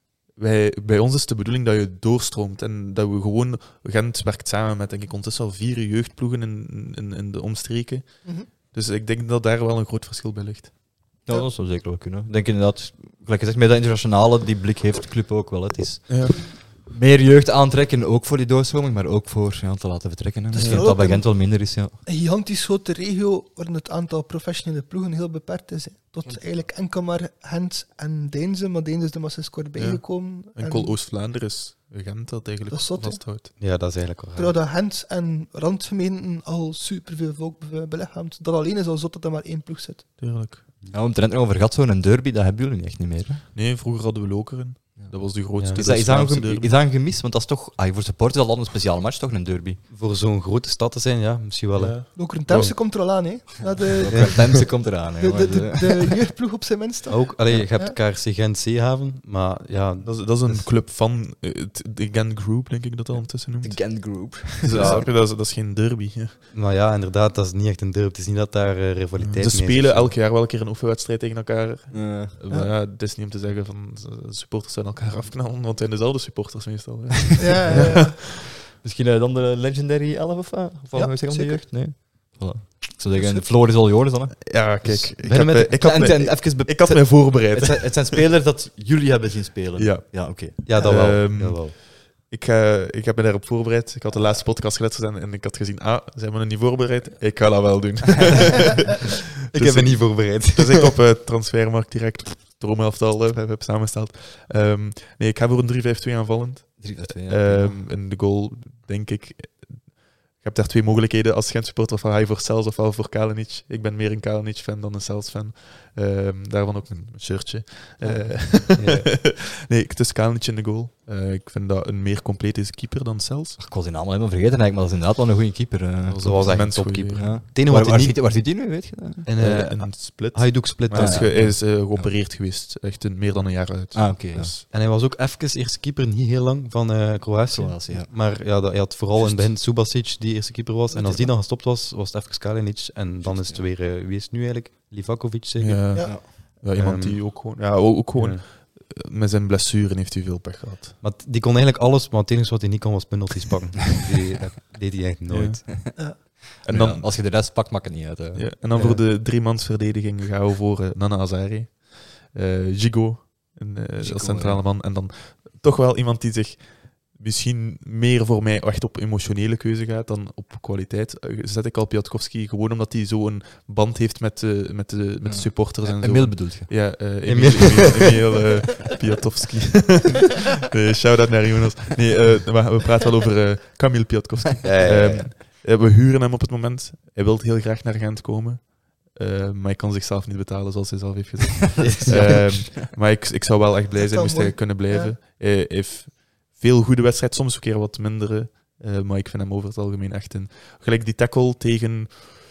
Bij ons is de bedoeling dat je doorstroomt en dat we gewoon... Gent werkt samen met, denk ik, ondertussen al 4 jeugdploegen in de omstreken. Mhm. Dus ik denk dat daar wel een groot verschil bij ligt. Ja, dat zou zeker wel kunnen. Ik denk inderdaad, gelijk gezegd, met dat internationale, die blik heeft de club ook wel. Het is Ja. meer jeugd aantrekken, ook voor die doorstroming, maar ook voor te laten vertrekken. Hè. is Misschien wel dat bij ook Gent wel minder is, ja. Een gigantisch grote regio waarin het aantal professionele ploegen heel beperkt is. Hè. Tot eigenlijk enkel maar Gent en Deinze, maar Deinze is er maar sinds kort bijgekomen. Enkel Oost-Vlaanderen is Gent dat eigenlijk Dat is zot, hè? vasthoudt. Ja, dat is eigenlijk wel Terwijl raar. dat Gent en randgemeenten al superveel volk belichaamt. Dat alleen is al zot dat er maar 1 ploeg zit. Tuurlijk. Ja, om het er net nog over gehad, zo'n derby, dat hebben jullie echt niet meer. Hè. Nee, vroeger hadden we Lokeren. Dat was de grootste. Ja. Is dat Vlaamse een, derby. is dat een gemis? Want dat is toch, voor supporters al een speciale match, toch, een derby? Voor zo'n grote stad te zijn, ja, misschien wel. hè. Ja. Lokeren Temse komt er al aan, hè. Ja, De Temse komt eraan. Hè, de jeugdploeg op zijn minst. toch? Ook, allee, je Ja. hebt KRC Gent Zeehaven, maar ja, Dat is een club van de Gent Group, denk ik dat dat ondertussen noemt. de Gent Group. Dus dat is geen derby. Hè. maar ja, inderdaad, dat is niet echt een derby. Het is niet dat daar rivaliteit mee Ze is of spelen zo. elk jaar wel een keer een oefenwedstrijd tegen elkaar. Ja. Maar ja, het is niet om te zeggen van supporters zijn elkaar afknallen, want het zijn dezelfde supporters meestal. Hè. Ja. Misschien dan de Legendary 11 of wat? Of wat Ja, gaan we zeggen om de zeker. jeugd? Nee. Voilà. Ik zou zeggen, Floris al Joris dan. Hè. Ja, kijk. Dus Ik beginnen met- had mij voorbereid. Het zijn spelers dat jullie hebben zien spelen. Ja. Ja, oké. Ja, dat wel. Ehm, Ik heb me daarop voorbereid. Ik had de laatste podcast geluisterd en ik had gezien, ze hebben me niet voorbereid. Ik ga dat wel doen. Ik heb me niet voorbereid. Dus ik op Transfermarkt direct Dromelftal heb samengesteld. Nee, ik ga voor een 3-5-2 aanvallend. 3-2, ja. In de goal, denk ik... Je hebt daar 2 mogelijkheden als Gent-supporter. Of ga je voor Cels ofwel voor Kalinic. Ik ben meer een Kalinic-fan dan een Cels-fan. Daarvan ook een shirtje. Nee, het is Kalinic in de goal. Ik vind dat een meer complete keeper dan Cels. Ik was die naam al helemaal vergeten, eigenlijk, maar dat is inderdaad wel een goede keeper. Dat was echt een mensgoeie, topkeeper. Ja. Het enige wat hij niet... Waar zit hij nu, weet je dat? En Een split. Hajduk split. Maar hij is geopereerd geweest. Echt meer dan een jaar uit. Ah, oké. Dus, En hij was ook even eerste keeper, niet heel lang, van Kroatië. Kroatië, ja. Maar ja, hij had vooral in het begin Subasic die eerste keeper was. En als die dan gestopt was, was het even Kalinic. En dan is het weer... wie is het nu eigenlijk? Livakovic zeker? ja. Ja. Ja, iemand die ook gewoon... Ja, ook gewoon... Ja. met zijn blessuren heeft hij veel pech gehad. Maar die kon eigenlijk alles, maar het enige wat hij niet kon was penalties pakken. Die deed hij echt nooit. En dan, als je de rest pakt, maakt het niet uit. Hè. ja, en dan voor de 3-mansverdediging gaan we voor Nana Azare. Gigo, als centrale man. En dan toch wel iemand die zich misschien meer voor mij echt op emotionele keuze gaat dan op kwaliteit. Zet ik al Piatkowski, gewoon omdat hij zo'n band heeft met de supporters en zo. Emil bedoelt je? Ja, Emil Piatkowski. Nee, shout-out naar Jonas. Nee, we praten wel over Kamil Piatkowski. We huren hem op het moment. Hij wil heel graag naar Gent komen. Maar hij kan zichzelf niet betalen, zoals hij zelf heeft gezegd. Maar ik zou wel echt blij zijn moest hij kunnen blijven. Ja. Hij heeft veel goede wedstrijden, soms een keer wat mindere. Maar ik vind hem over het algemeen echt een... Gelijk die tackle tegen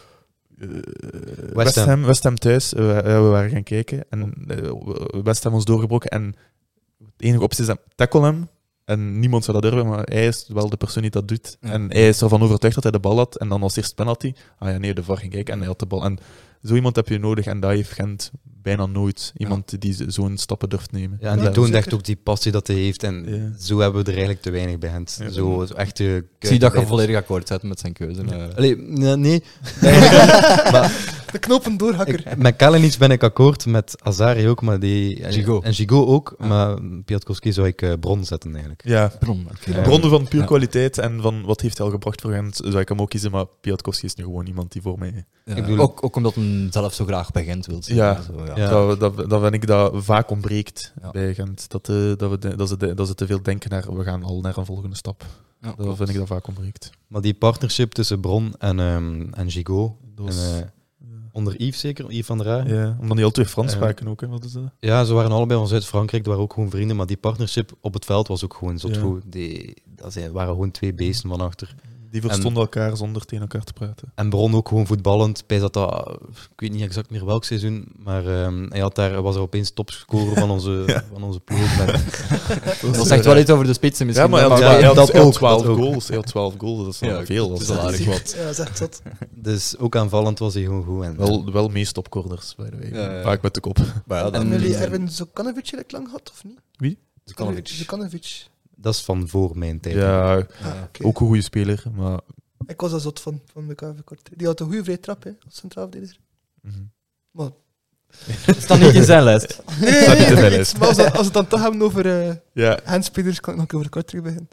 West Ham thuis. We waren gaan kijken. En West Ham ons doorgebroken. En het enige optie is tackle hem. En niemand zou dat durven, maar hij is wel de persoon die dat doet. Ja. En hij is ervan overtuigd dat hij de bal had. En dan als eerst penalty. De VAR ging kijken en hij had de bal. En zo iemand heb je nodig. En dat heeft Gent bijna nooit. Iemand die zo'n stappen durft nemen. Ja, en die toont echt ook die passie dat hij heeft. En zo hebben we er eigenlijk te weinig bij Gent. Ja. Zo echt ik zie dat je volledig akkoord zet met zijn keuze. Nee. Maar de knopen doorhakker. Met Kalinic ben ik akkoord, met Azari ook, maar Gigo. En Gigo ook, maar Piatkowski zou ik Bron zetten eigenlijk. Ja, bronnen van puur kwaliteit en van wat heeft hij al gebracht voor Gent, zou ik hem ook kiezen, maar Piatkowski is nu gewoon iemand die voor mij... Ja. Ik bedoel, ook omdat hij zelf zo graag bij Gent wil zijn. Ja, dat vind ik dat vaak ontbreekt bij Gent. Dat ze te veel denken naar, we gaan al naar een volgende stap. Ja, dat vind ik dat vaak ontbreekt. Maar die partnership tussen Bron en Gigo... Onder Yves zeker? Yves van der Raa? Ja, omdat die al twee Frans spraken ook. Hè? Wat is dat? Ja, ze waren allebei van Zuid-Frankrijk, die waren ook gewoon vrienden, maar die partnership op het veld was ook gewoon zot goed. Dat waren gewoon twee beesten van achter. Die verstonden elkaar zonder tegen elkaar te praten. En Bron ook gewoon voetballend. Ik weet niet exact meer welk seizoen, maar hij was er opeens topscorer van onze ploeg. Dat zegt wel iets over de spitsen misschien. Ja, maar hij had 12 goals. Hij had 12 goals, dat is wel veel. Dat is wel aardig wat. Ja, zegt dat. Dus ook aanvallend was hij gewoon goed. En wel meest topcorners, by the way. Vaak met de kop. En jullie Erwin Zokanovic lang had, of niet? Wie? Zokanovic. Dat is van voor mijn tijd. Ja, ook een goede speler, maar... Ik was daar zot van de KV Kortrijk. Die had een goede vrije trap, hè, als centraal verdediger. Maar... Het staat niet in zijn lijst. Nee, maar als we het dan toch hebben over handspelers, kan ik nog over Kortrijk beginnen.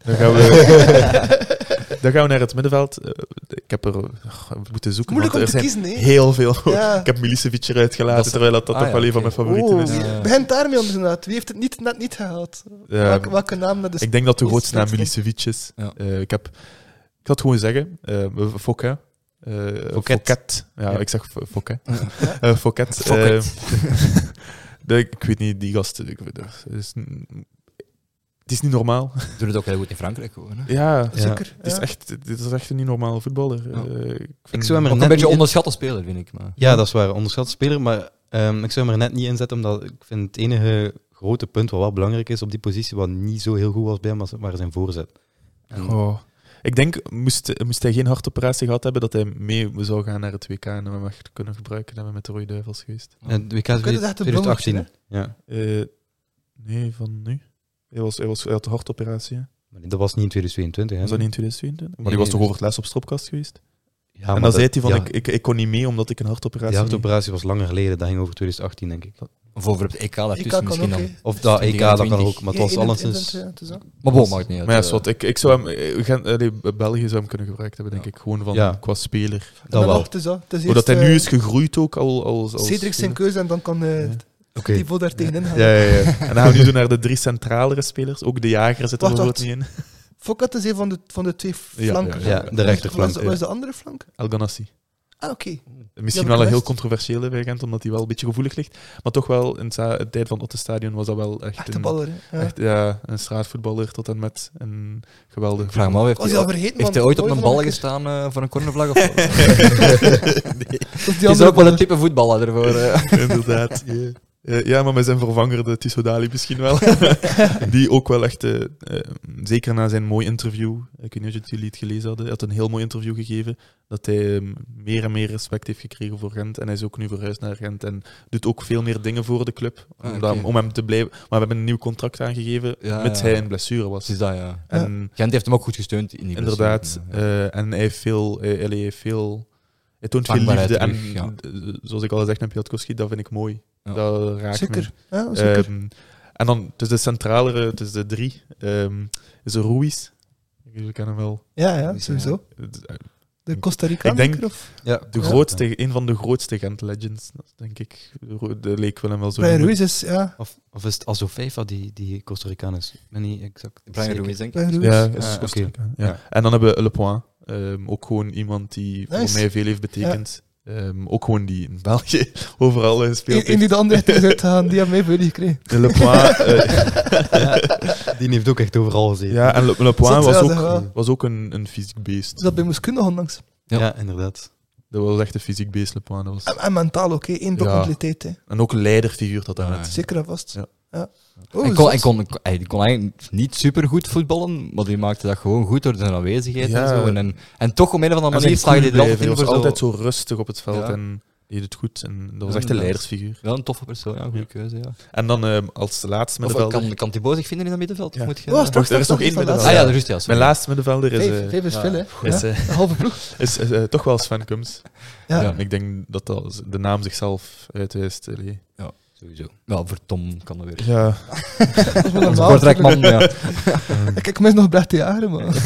Dan gaan we naar het middenveld. Ik heb er moeten zoeken, moeilijk want er om te zijn kiezen, heel veel. Ja. Ik heb Milicevic eruit gelaten, terwijl dat toch wel een van mijn favorieten is. Begint daarmee om inderdaad. Wie heeft het net niet gehaald? Welke naam dat is? Ik denk dat de grootste naam Milicevic is. Ja. Ik ga het gewoon zeggen. Fouquet. Fouquet. Ja, ik zeg Fouquet. Fouquet. Ik weet niet, die gast... Het is niet normaal. Doe het ook heel goed in Frankrijk gewoon. Hè? Ja, zeker. Dit is echt een niet normale voetballer. Ik zou hem er net een beetje onderschatte speler, vind ik. Maar. Ja, dat is waar. Onderschatte speler, maar ik zou hem er net niet in zetten, omdat ik vind het enige grote punt wat wel belangrijk is op die positie, wat niet zo heel goed was bij hem, maar zijn voorzet. Ik denk, moest hij geen hartoperatie gehad hebben, dat hij mee zou gaan naar het WK en we hem echt kunnen gebruiken. Dat we met de Rode Duivels geweest. Het WK is 2018. Ja. Nee, van nu. Hij had de hartoperatie. Maar dat was niet in 2022. Hè? Was dat niet in 2022? Maar die was toch over het les op stropkast geweest? Ja, en dan zei hij van, ik kon niet mee omdat ik een hartoperatie... Die hartoperatie was langer geleden, dat ging over 2018, denk ik. Of over het EK daartussen misschien dan. Of dat EK, dat kan ook, maar het was alleszins... Maar bon, maakt niet uit. Maar ja, ik zou hem... België zou hem kunnen gebruikt hebben, denk ik. Gewoon qua speler. Dat wel. Doordat hij nu is gegroeid ook als Cedric zijn keuze en dan kan... Die vol daar tegenin gaan. Ja. En dan gaan we nu zo naar de 3 centralere spelers. Ook de jager zit er bijvoorbeeld niet in. Fouquet is een van de 2 flanken. Ja, de rechterflank. Wat is de andere flank? El Ghanassi. Oké. Misschien wel een heel controversiële bij Gent, omdat hij wel een beetje gevoelig ligt. Maar toch wel, in de tijd van Ottestadion was dat wel echt een baller. Een straatvoetballer tot en met een geweldige... Vraag me af, heeft hij ooit op een bal gestaan voor een cornervlag? Of nee. Die is ook wel een type voetballer ervoor. Inderdaad. Ja, maar met zijn vervanger, de Tissoudali misschien wel. Die ook wel echt, zeker na zijn mooi interview, ik weet niet of jullie het gelezen hadden, hij had een heel mooi interview gegeven, dat hij meer en meer respect heeft gekregen voor Gent. En hij is ook nu verhuisd naar Gent en doet ook veel meer dingen voor de club. Om hem te blijven. Maar we hebben een nieuw contract aangegeven, mits hij in blessure was. Precies dat, ja. En Gent heeft hem ook goed gesteund in die inderdaad. blessure. En hij heeft veel... Hij toont veel Dankbaarheid liefde. En terug, zoals ik al gezegd heb, Piatkowski, dat vind ik mooi. Ja. Dat raakt me. Zeker. Ja, zeker. En dan, het is de centralere, het is de 3. Is er Ruiz. Jullie kennen hem wel. Ja, sowieso. De Costa Rica. Ik denk- of? Ja, Een van de grootste Gent-legends, dat is denk ik. De leek wel hem wel zo. Brian noemen. Ruiz is, ja. Of is het Azofeifa die Costa Ricaan is? Ik ben niet exact Brian zeker. Ruiz, denk ik. Brian Ruiz. Ja, Ah, is oké. Costa Rica, ja. Ja. En dan hebben we Le Point. Ook gewoon iemand die Nice. voor mij veel heeft betekend. Ook gewoon die in België overal gespeeld Eén die heeft. de andere richting is uitgegaan, die hebben mij voor jullie gekregen. De Le Point, Die heeft ook echt overal gezeten. ja, en Le Point Zot, was ja, ook, zeg wel. was ook een fysiek beest. Dus dat bij Moeskunde onlangs. Ja. Inderdaad. Dat was echt een fysiek beest, Le Point. Dat was... En mentaal ook, één blok Ja. mentaliteit. Hè. En ook een leiderfiguur dat hij Ja, net. Zeker en vast. Ja. Oh, Hij zot. kon eigenlijk niet super goed voetballen, maar die maakte dat gewoon goed door zijn aanwezigheid Ja. en zo. En toch op een of andere En manier zijn slaagde hij er altijd hij in was voor altijd zo... zo rustig op het veld Ja. en deed het goed. En dat was Ja, echt een inderdaad. leidersfiguur. Wel een toffe persoon, ja, goede keuze, ja. En dan als laatste Of middenvelder... kan Thibaut zich vinden in dat middenveld? Of Ja. moet je... Oh, straks, er is nog straks, één straks, Ah ja, middenvelder. dat is juist, ja. Mijn sorry. laatste middenvelder is, Vijf is Ja. veel, hè. is, Ja. Een halve ploeg. is toch wel Sven Kums. Ja. Ja. En ik denk dat de naam zichzelf uitwijst. allee. Sowieso. Wel, voor Tom kan dat weer. Ja. Dat is wel Onze normaal. Kortrijkman, ja. Ik mis nog Bert de Jager, maar...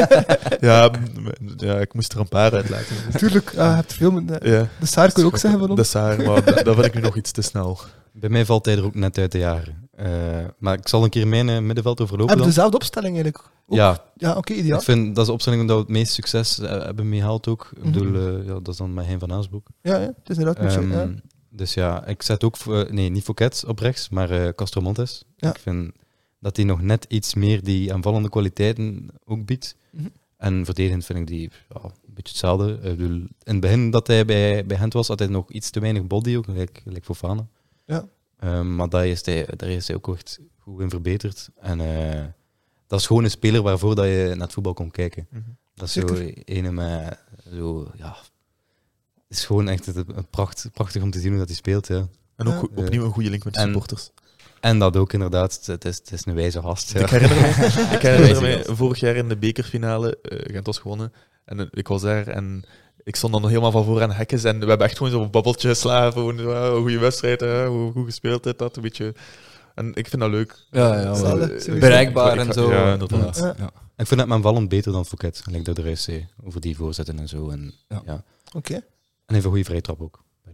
Ja, ik moest er een paar uitlaten. Tuurlijk, ja, je hebt er veel met... Ja. De Saar kun je ook zeggen van De ons. Saar, maar dat vind ik nu nog iets te snel. Bij mij valt hij er ook net uit de jaren. Maar ik zal een keer mijn middenveld overlopen Hebben dan. dezelfde opstelling eigenlijk. Ook. Ja, Ja, oké, ideaal. ik vind dat is de opstelling dat we het meest succes hebben meegehaald ook. Ik Mhm. bedoel, ja, dat is dan met Hein van Aasbroek. Ja, het is inderdaad een beetje... ja. Dus ja, ik zet ook, niet Fouquet op rechts, maar Castro Montes. Ja. Ik vind dat hij nog net iets meer die aanvallende kwaliteiten ook biedt. Mhm. En verdedigend vind ik die een beetje hetzelfde. Ik bedoel, in het begin dat hij bij Gent was, had hij nog iets te weinig body, ook gelijk Fofana. Ja. Maar daar is hij ook echt goed in verbeterd. En dat is gewoon een speler waarvoor dat je naar het voetbal komt kijken. Dat is zo Zeker. ene met zo, ja... Het is gewoon echt prachtig om te zien hoe dat hij speelt. Ja. En ook opnieuw een goede link met de En- supporters. En dat ook inderdaad. Het is een wijze gast. Ja. Ik herinner me vorig jaar in de bekerfinale, Gent was gewonnen, en ik was daar en ik stond dan helemaal van voor aan de hekken en we hebben echt gewoon zo'n babbeltje geslagen, gewoon een goede wedstrijd, hoe goed gespeeld dit, dat, een beetje. En ik vind dat leuk. Ja, Zalig, maar sowieso. bereikbaar en zo. Ja, inderdaad. Ja. Ja. Ik vind het mijn vallend beter dan Fouquet. Gelijk dat de rest zei. Over die voorzetten en zo. En, Ja. ja. Oké. En even een goede vrije trap ook, by the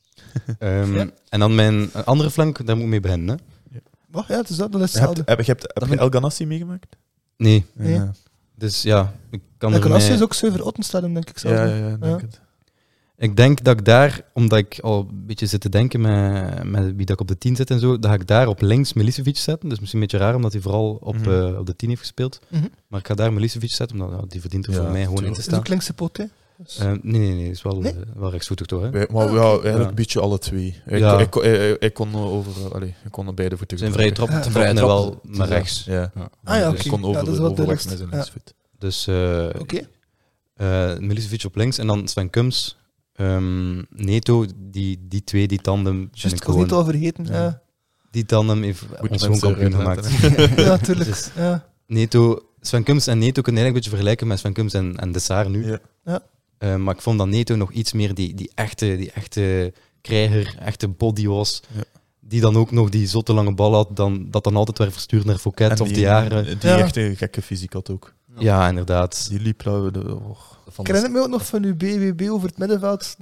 way. Ja. En dan mijn andere flank, daar moet ik mee beginnen. Hè? Wacht, ja, het is dat is hetzelfde. Heb je El Ganassi meegemaakt? Nee. Nee. Ja, Dus ja, ik kan De er Ganassi mij- is ook 7 Ottenstadium, denk ik zelf. ja, denk het. Ik denk dat ik daar, omdat ik al een beetje zit te denken met wie dat ik op de 10 zet en zo, dat ik daar op links Milicevic zetten. Dus misschien een beetje raar, omdat hij vooral op de 10 heeft gespeeld. Mhm. Maar ik ga daar Milicevic zetten, omdat die verdient er Ja, voor mij gewoon in tuurlijk. te Dat is staan. ook linkse pot, hè. Dus- Nee, is wel, Nee? wel rechtsvoetig toch, hè? Maar ja, eigenlijk een beetje alle twee. Ja. Ik kon ik kon beide voeten Zijn vrije trap, Ja. vrije trap wel naar rechts. Ja. Ah ja, Dus oké. Ik kon Ja, over, dat is wel overweg duidelijk. met zijn Ja. linksvoet. Dus Oké. Milicevic op links en dan Sven Kums. Neto, die twee, die tandem. vind Juist, ik ik was niet gewoon- al vergeten. Ja, Die tandem heeft Moet ons mensen gewoon kampioen eruit gemaakt. laten. ja natuurlijk. Dus- Ja. Neto, Sven Kums en Neto kunnen eigenlijk een beetje vergelijken met Sven Kums en De Saar nu. Ja. Maar ik vond dat Neto nog iets meer die echte krijger, echte body was. Ja. Die dan ook nog die zotte lange bal had, dat dan altijd werd verstuurd naar Fouquet En of die jaren. Die Ja. echt een gekke fysiek had ook. Ja, inderdaad. Die liep Ik herinner me ook nog van uw BWB over het middenveld.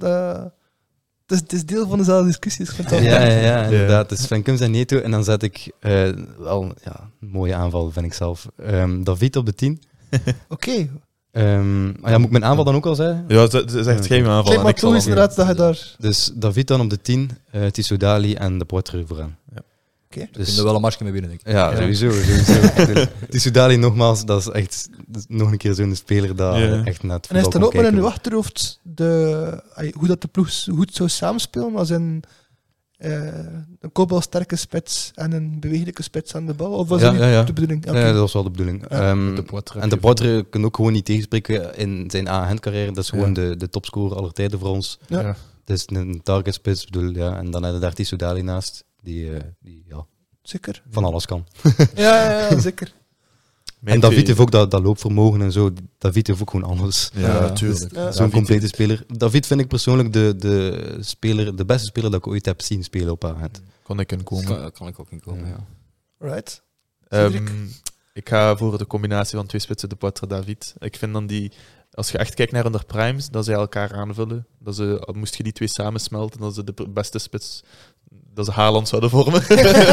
Het is deel van dezelfde discussies. Ik vind dat Ja, inderdaad. Dus Sven Kums en Neto. En dan zet ik wel een mooie aanval, vind ik zelf. David op de 10. Oké. Moet ik mijn aanval dan ook al zeggen? Ja, dat is echt geen aanval. Kijk En maar ik zal toe is dan- inderdaad dat je daar... Dus David dan op de 10, Tissoudali en de Poitre vooraan. Oké. Ik vind er wel een marsje mee binnen, denk ik. Ja, Ja. sowieso. Tissoudali nogmaals, dat is echt nog een keer zo'n speler dat Ja. echt naar het En is voetbal dan ook kon maar in uw kijken. achterhoofd hoe dat de ploeg goed zou samenspelen? Als in een kopbalsterke spits en een bewegelijke spits aan de bal? Of was Ja, dat niet ja, ja. de bedoeling? Oké. Ja, dat was wel de bedoeling. De Poitre En de Poitre kan ook gewoon niet tegenspreken in zijn A-Gent-carrière. Dat is gewoon de topscorer aller tijden voor ons. Ja. Ja. Het is een target spits, bedoel, ja. En dan heb je daar Tissot Dali naast, die ja, Zeker. van alles kan. Ja, zeker. Mijn En David twee- heeft ook dat loopvermogen en zo. David heeft ook gewoon alles. Ja, Ja, natuurlijk. ja. Zo'n complete speler. David vind ik persoonlijk de beste speler dat ik ooit heb zien spelen op A-Gent. Kon ik inkomen. Kan ik ook inkomen, ja. Right. Ehm, Cedric? ik ga voor de combinatie van twee spitsen, de Poitre David. Ik vind dan die, als je echt kijkt naar hun primes, dat ze elkaar aanvullen. Dat ze, moest je die twee samensmelten, dat ze de beste spits, dat ze Haaland zouden vormen.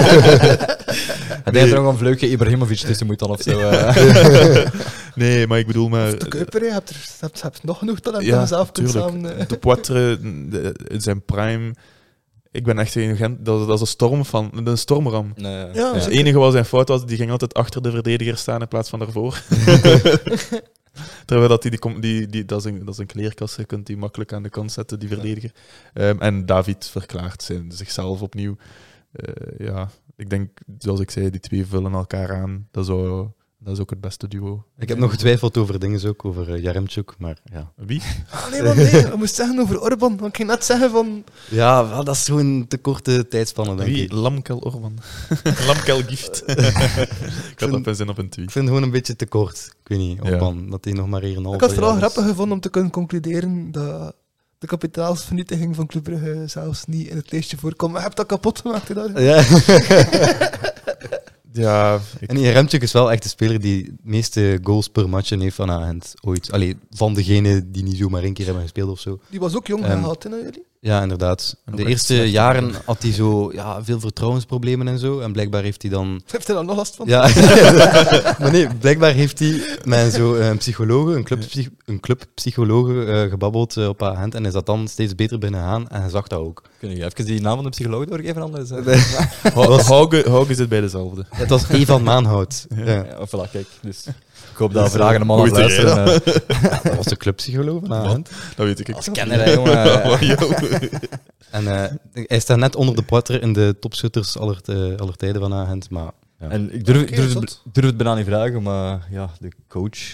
En denk je er nog een vleugje Ibrahimovic tussen moet dan of zo? Nee, maar ik bedoel maar... De Kuiper, je hebt nog genoeg talent Ja, dat je zelf kunt tuurlijk. samen... De Poitre, in zijn prime... Ik ben echt een Gent, dat is een stormram. Nee, Ja, Dus het zeker. enige wat zijn fout was, die ging altijd achter de verdediger staan in plaats van daarvoor. Terwijl dat dat is een kleerkast, je kunt die makkelijk aan de kant zetten, die verdediger. En David verklaart zichzelf opnieuw. Ja, ik denk, zoals ik zei, die twee vullen elkaar aan. Dat is ook het beste duo. Ik heb nog getwijfeld over dingen ook, over Jaremchuk, maar ja. Wie? Ah, nee, man, nee. Je moest zeggen over Orban. Want ik ging net zeggen van... Ja, wel, dat is gewoon te korte tijdspanne, denk Wie? ik. Lamkel Orban. Lamkel Gift. Ik had op een zin op een tweet. Ik vind het gewoon een beetje te kort. Ik weet niet, Ja. Orban, dat hij nog maar hier een half Ik had het vooral jaar is. grappig gevonden om te kunnen concluderen dat de kapitaalsvernietiging van Club Brugge zelfs niet in het lijstje voorkomt. Maar je hebt dat kapot gemaakt, hè, daar. Ja. Ja, En Jaremchuk is wel echt de speler die de meeste goals per match heeft van Agent ooit. Allee, van degene die niet zomaar één keer hebben gespeeld of zo. Die was ook jong Ehm, gehaald, hè, naar jullie? Ja, inderdaad. Ook De echt eerste slecht. jaren had hij zo veel vertrouwensproblemen en zo. En blijkbaar heeft hij dan... Heeft hij daar nog last van? Ja, maar nee, blijkbaar heeft hij met een psycholoog, een clubpsycholoog gebabbeld op Agent. En is dat dan steeds beter binnengaan. En hij zag dat ook. Kun je even die naam van de psycholoog doorgeven? Anders, Hauge zit bij dezelfde. Het was Evan Maanhout. Ja. Ja, voilà, kijk. Dus ik hoop dat vragen de man aan het Goed idee, luisteren. Dat was de clubpsycholoog van Agent. Dat weet ik. Als kenner, hè, jongen. En hij staat net onder de Poitre in de topschutters aller tijden van Agent. Maar ja. En ik durf, Oké, durf, zot. durf het bijna niet vragen, maar ja, de coach.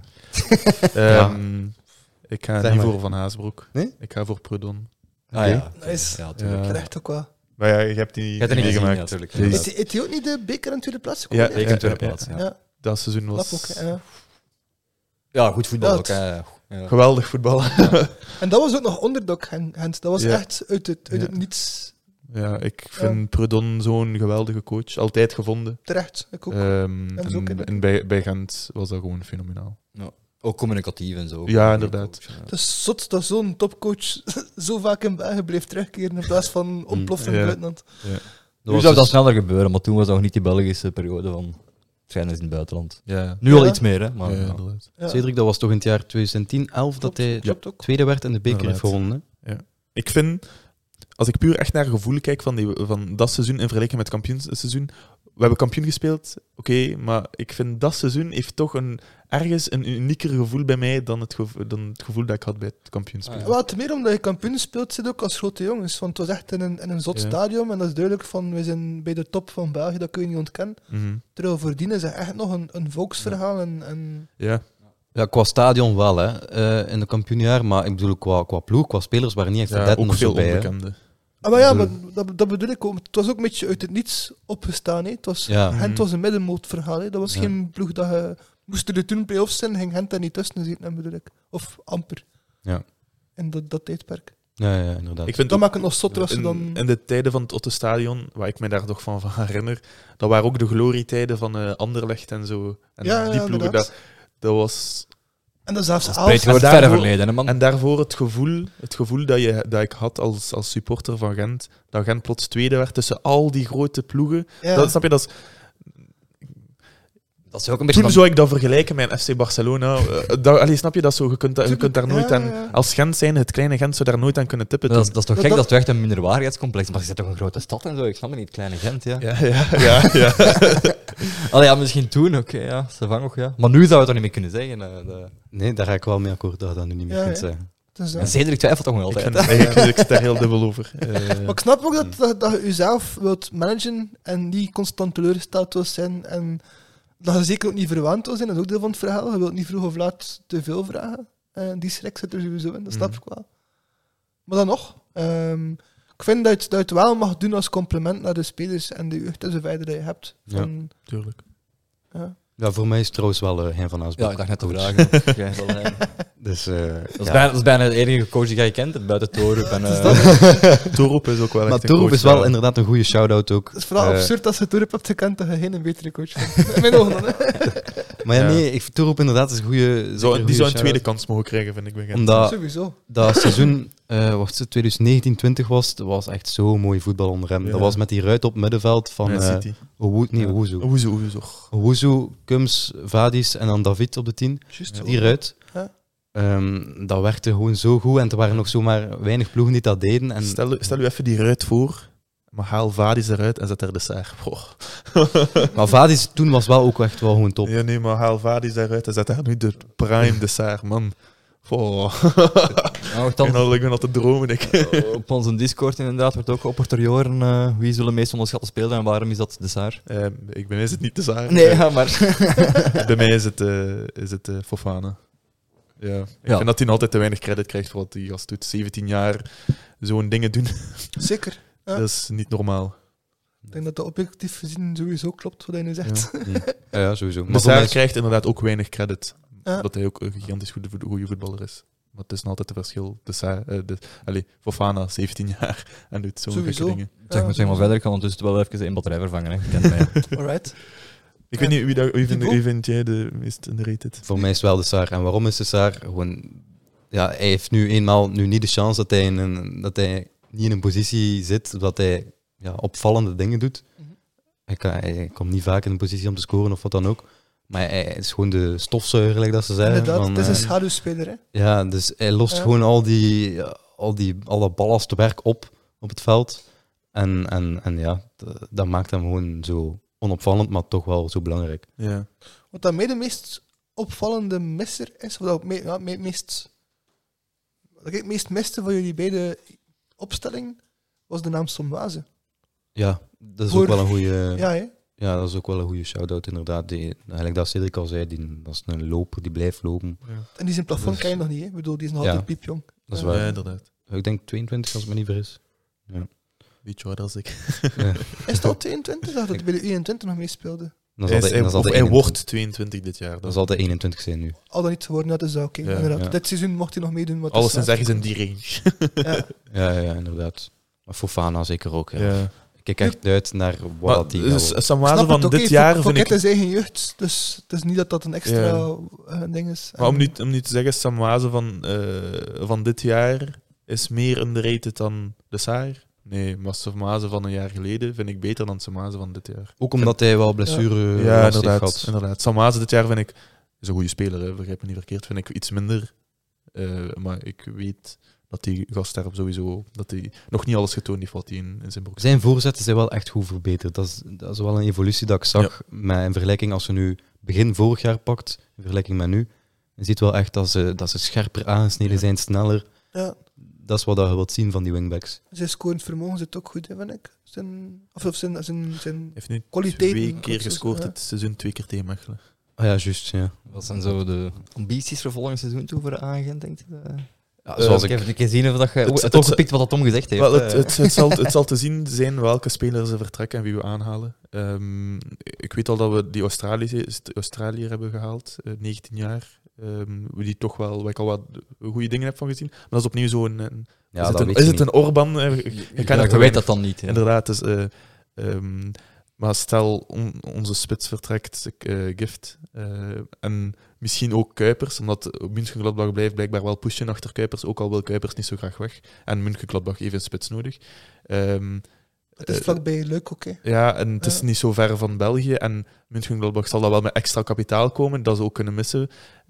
Ik ga Zeg niet maar. voor Van Haasbroek. Nee? Ik ga voor Prudon. Ah ja. Nice. Ja, tuurlijk. Ja. Terecht ook wel. Maar ja, je hebt die Je hebt er niet gezien, meegemaakt. ja, natuurlijk. Die- inderdaad. Heeft hij ook niet de beker in tweede plaats Ja, gekomen? Ik in tweede plaats, ja. Ja, Dat seizoen dat was ook. Ja. Ja, goed voetbal Dat. ook. Hè. Ja. geweldig voetbal. En dat was ook nog underdog, Gent. Dat was Ja. echt uit het niets Ja, ik vind Prudon zo'n geweldige coach. Altijd gevonden. terecht. Ik ook. En, ze ook in de- en bij Gent was dat gewoon fenomenaal. Ook communicatief en zo. Ja, inderdaad. Coach, ja. Het is zot dat zo'n topcoach zo vaak in België bleef terugkeren in plaats van ontploffen in het Ja. buitenland. Nu zou dat sneller gebeuren, maar toen was dat nog niet die Belgische periode van trainers in het buitenland. Ja, Nu al Ja. iets meer, hè. Maar, ja, ja. inderdaad. Ja. Cedric, dat was toch in het jaar 2010, 11 dat hij Klopt ook. tweede werd en de beker heeft Inderdaad. gewonnen. Hè? Ik vind, als ik puur echt naar gevoel kijk van dat seizoen in vergelijking met het kampioensseizoen, we hebben kampioen gespeeld, oké, maar ik vind dat seizoen heeft toch ergens een unieker gevoel bij mij dan het gevoel dat ik had bij het kampioenspelen. Ah, Wel, te meer omdat je kampioen speelt, zit ook als grote jongens. Want het was echt in een zot Ja. stadion en dat is duidelijk van, we zijn bij de top van België, dat kun je niet ontkennen. Mhm. Terwijl voordien is het echt nog een volksverhaal en Ja. Ja, qua stadion wel, hè, in de kampioenjaar. Maar ik bedoel, qua ploeg, qua spelers waren niet echt Ja, verdetten ook of zo veel bij. Hè. onbekende. Ah, maar ja, Ik maar bedoel- dat bedoel ik ook. Het was ook een beetje uit het niets opgestaan. Hè. Het was, Ja. Gent was een middenmootverhaal. Hè. Dat was Ja. geen ploeg dat je... Moesten er toen play-offs zijn, ging Gent daar niet tussen zitten, bedoel ik. Of amper. Ja. In dat tijdperk. Ja, inderdaad. Ik vind Dat ook- maakt het nog zotter als ze dan... in de tijden van het Otto-stadion, waar ik me daar toch van herinner, dat waren ook de glorietijden van Anderlecht en zo. En Ja, die ploegen, inderdaad. dat was... En dan zelfs Dat Aalst. spreekt voor het En verre daarvoor- verleden, hè, man. En daarvoor het gevoel dat ik had als supporter van Gent, dat Gent plots tweede werd tussen al die grote ploegen. Ja. Dat, snap je, dat is, Dat is ook een beetje toen van- zou ik dat vergelijken met FC Barcelona. Snap je dat zo? Je kunt daar nooit Ja, aan... ja. Als Gent zijn, het kleine Gent, zou daar nooit aan kunnen tippen. Dat is toen. toch Dat- gek, dat- dat is toch echt een minderwaardigheidscomplex. Maar je zit toch een grote stad en zo, ik snap het niet, kleine Gent, ja. Ja. Allee, ja, misschien toen, oké, ja, ze vangen nog, ja. Maar nu zou je het toch niet meer kunnen zeggen. Nee, daar ga ik wel mee akkoord dat je dat nu niet meer Ja, kunt hè. zeggen. Dus, En Cedric twijfelt toch nog Ik, altijd. ik zit daar heel dubbel over. Maar ik snap ook dat je jezelf wilt managen en niet constant teleurgesteld wilt zijn. En dat je zeker ook niet verwaand wil zijn, dat is ook deel van het verhaal. Je wilt niet vroeg of laat te veel vragen. Die schrik zit er sowieso in, dat snap ik wel. Maar dan nog, ik vind dat je het wel mag doen als compliment naar de spelers en de jeugd en zo verder dat je hebt. Van, Tuurlijk. Ja, voor mij is het trouwens wel Hein van Aasbroek. Ja, ik dacht net te coach. vragen. Jij zal zijn. Dus, Dat is bijna de enige coach die jij kent, buiten Torup. En, Torup is ook wel maar echt een Torup coach, is wel ja. inderdaad een goede shout-out ook. het is vooral absurd als je Torup hebt gekend dat je geen betere coach bent. In mijn ogen dan, hè. Maar ja, Ja. nee, ik vind Torup inderdaad is een goede. Die zou een tweede kans mogen krijgen, vind ik. Bij Gent. Omdat Sowieso. dat seizoen, wat het 2019-20 was, dat was echt zo mooi voetbal onder hem. Ja. Dat was met die ruit op het middenveld van Man City. Owuzu. Oezo. Owuzu, Kums, Vadis en dan David op de 10. Juist zo. Die ruit. Ja. Dat werkte gewoon zo goed en er waren nog zomaar weinig ploegen die dat deden. En Stel u even die ruit voor, maar haal Vadis eruit en zet er de Saar. maar Vadis toen was wel ook echt wel gewoon top. Ja, nee, maar haal Vadis eruit en zet daar nu de prime de Saar, man. Oh. Ik ben al te dromen, ik. op onze Discord inderdaad wordt ook geopportun wie zullen meest onderschatte spelen en waarom is dat de Saar? Bij mij is het niet de Saar. Nee, ja, maar... Bij mij is het Fofana. Ja. Ik vind dat hij altijd te weinig credit krijgt voor wat hij gast doet. 17 jaar zo'n dingen doen, Zeker. Ja. dat is niet normaal. Ik denk dat dat objectief gezien sowieso klopt wat hij nu zegt. Ja, sowieso. Maar Maar voor mij Saar is- krijgt inderdaad ook weinig credit, Ja. omdat hij ook een gigantisch goede voetballer is. Maar het is nog altijd een verschil. Fofana, 17 jaar, en doet zo'n gekke Sowieso. dingen. Zeg maar verder, ik kan ondertussen wel even een batterij vervangen. Hè. Je kent mij. Alright. Ik weet niet, wie Thibaut? vind jij de meest underrated? Voor mij is het wel de Saar. En waarom is de Saar? Gewoon, ja, hij heeft nu eenmaal niet de chance dat hij niet in een positie zit dat hij opvallende dingen doet. Hij komt niet vaak in een positie om te scoren of wat dan ook. Maar hij is gewoon de stofzuiger, like dat ze zeggen. Inderdaad, van, het is een schaduwspeler, hè. ja, dus hij lost Ja. gewoon al dat ballastwerk op het veld. En ja, dat maakt hem gewoon zo onopvallend, maar toch wel zo belangrijk. Ja. Wat dat mij de meest opvallende misser is, of dat wat ik het meest miste van jullie beide opstelling, was de naam Somwaze. Ja, dat is Voor- ook wel een goede. Ja, hè? Ja, dat is ook wel een goede shout-out, inderdaad. Eigenlijk dat Cedric al zei, dat is een loper, die blijft lopen. En die zijn plafond Dus- ken je nog niet, hè? Ik bedoel, die is nog Ja. altijd piepjong. Dat is Ja. waar. Ja, inderdaad. Ik denk 22, als ik me niet vergis. Beetje ouder als ik. Ja. Is het al 22? Ik dacht dat hij bij de 21 nog meespeelde. Dan Hij, zal is- hij- dat zal of de hij 21 wordt 22 dit jaar. Dan zal de 21 zijn nu. Al dan niet geworden, dat is oké. Ja. Inderdaad. Ja. Dit seizoen mocht hij nog meedoen. Wat Alleszins ergens in die range. Ja. Ja, inderdaad. Maar Fofana zeker ook. Ja. Ja. Ik kijk echt uit naar Maar wat die dus gaat Samwaze Snap van het, oké, dit jaar voor vind ik... Ket is eigen jeugd, dus het is niet dat dat een extra ding is. Maar om nu te zeggen, Samwaze van dit jaar is meer underrated dan de Saar. Nee, maar Samwaze van een jaar geleden vind ik beter dan Samwaze van dit jaar. Ook omdat hij wel blessure Ja, last heeft inderdaad. gehad. inderdaad. Samwaze dit jaar vind ik... is een goede speler, hè, begrijp me niet verkeerd. Vind ik iets minder. Maar ik weet dat die gast daar sowieso... dat hij nog niet alles getoond heeft wat hij in zijn broek Zijn voorzetten zijn wel echt goed verbeterd. Dat is wel een evolutie dat ik zag. Met in vergelijking als je nu begin vorig jaar pakt, in vergelijking met nu. Je ziet wel echt dat ze scherper aangesneden zijn, sneller. Ja, Dat is wat je wilt zien van die wingbacks. zijn scorend vermogen zit ook goed, hè, vind ik. Zijn Hij heeft nu kwaliteiten. 2 keer of zo, gescoord ja. dit seizoen, 2 keer tegen Mechelen. Ah ja, juist. Ja. Wat zijn zo de ambities voor volgend seizoen toe voor de agent, denk je? Ja, zoals Ik ik... heb een keer zien of dat je Het- het het- opgepikt wat dat Tom gezegd heeft. Wel, het zal te zien zijn welke spelers er vertrekken en wie we aanhalen. Ik weet al dat we die Australiër hebben gehaald, 19 jaar. Die toch wel, waar ik al wat goede dingen heb van gezien. Maar dat is opnieuw zo'n... Ja, is dat het weet een, je is het niet. een Orban? Je weet dat dan niet. Hè. Inderdaad. Dus, maar stel, onze spits vertrekt, Gift. En misschien ook Kuipers, omdat München-Gladbach blijft blijkbaar wel pushen achter Kuipers, ook al wil Kuipers niet zo graag weg. En München-Gladbach even een spits nodig. Het is vlakbij leuk, oké. Ja, en het is Ja. niet zo ver van België. En München-Gladbach zal dat wel met extra kapitaal komen, dat ze ook kunnen missen.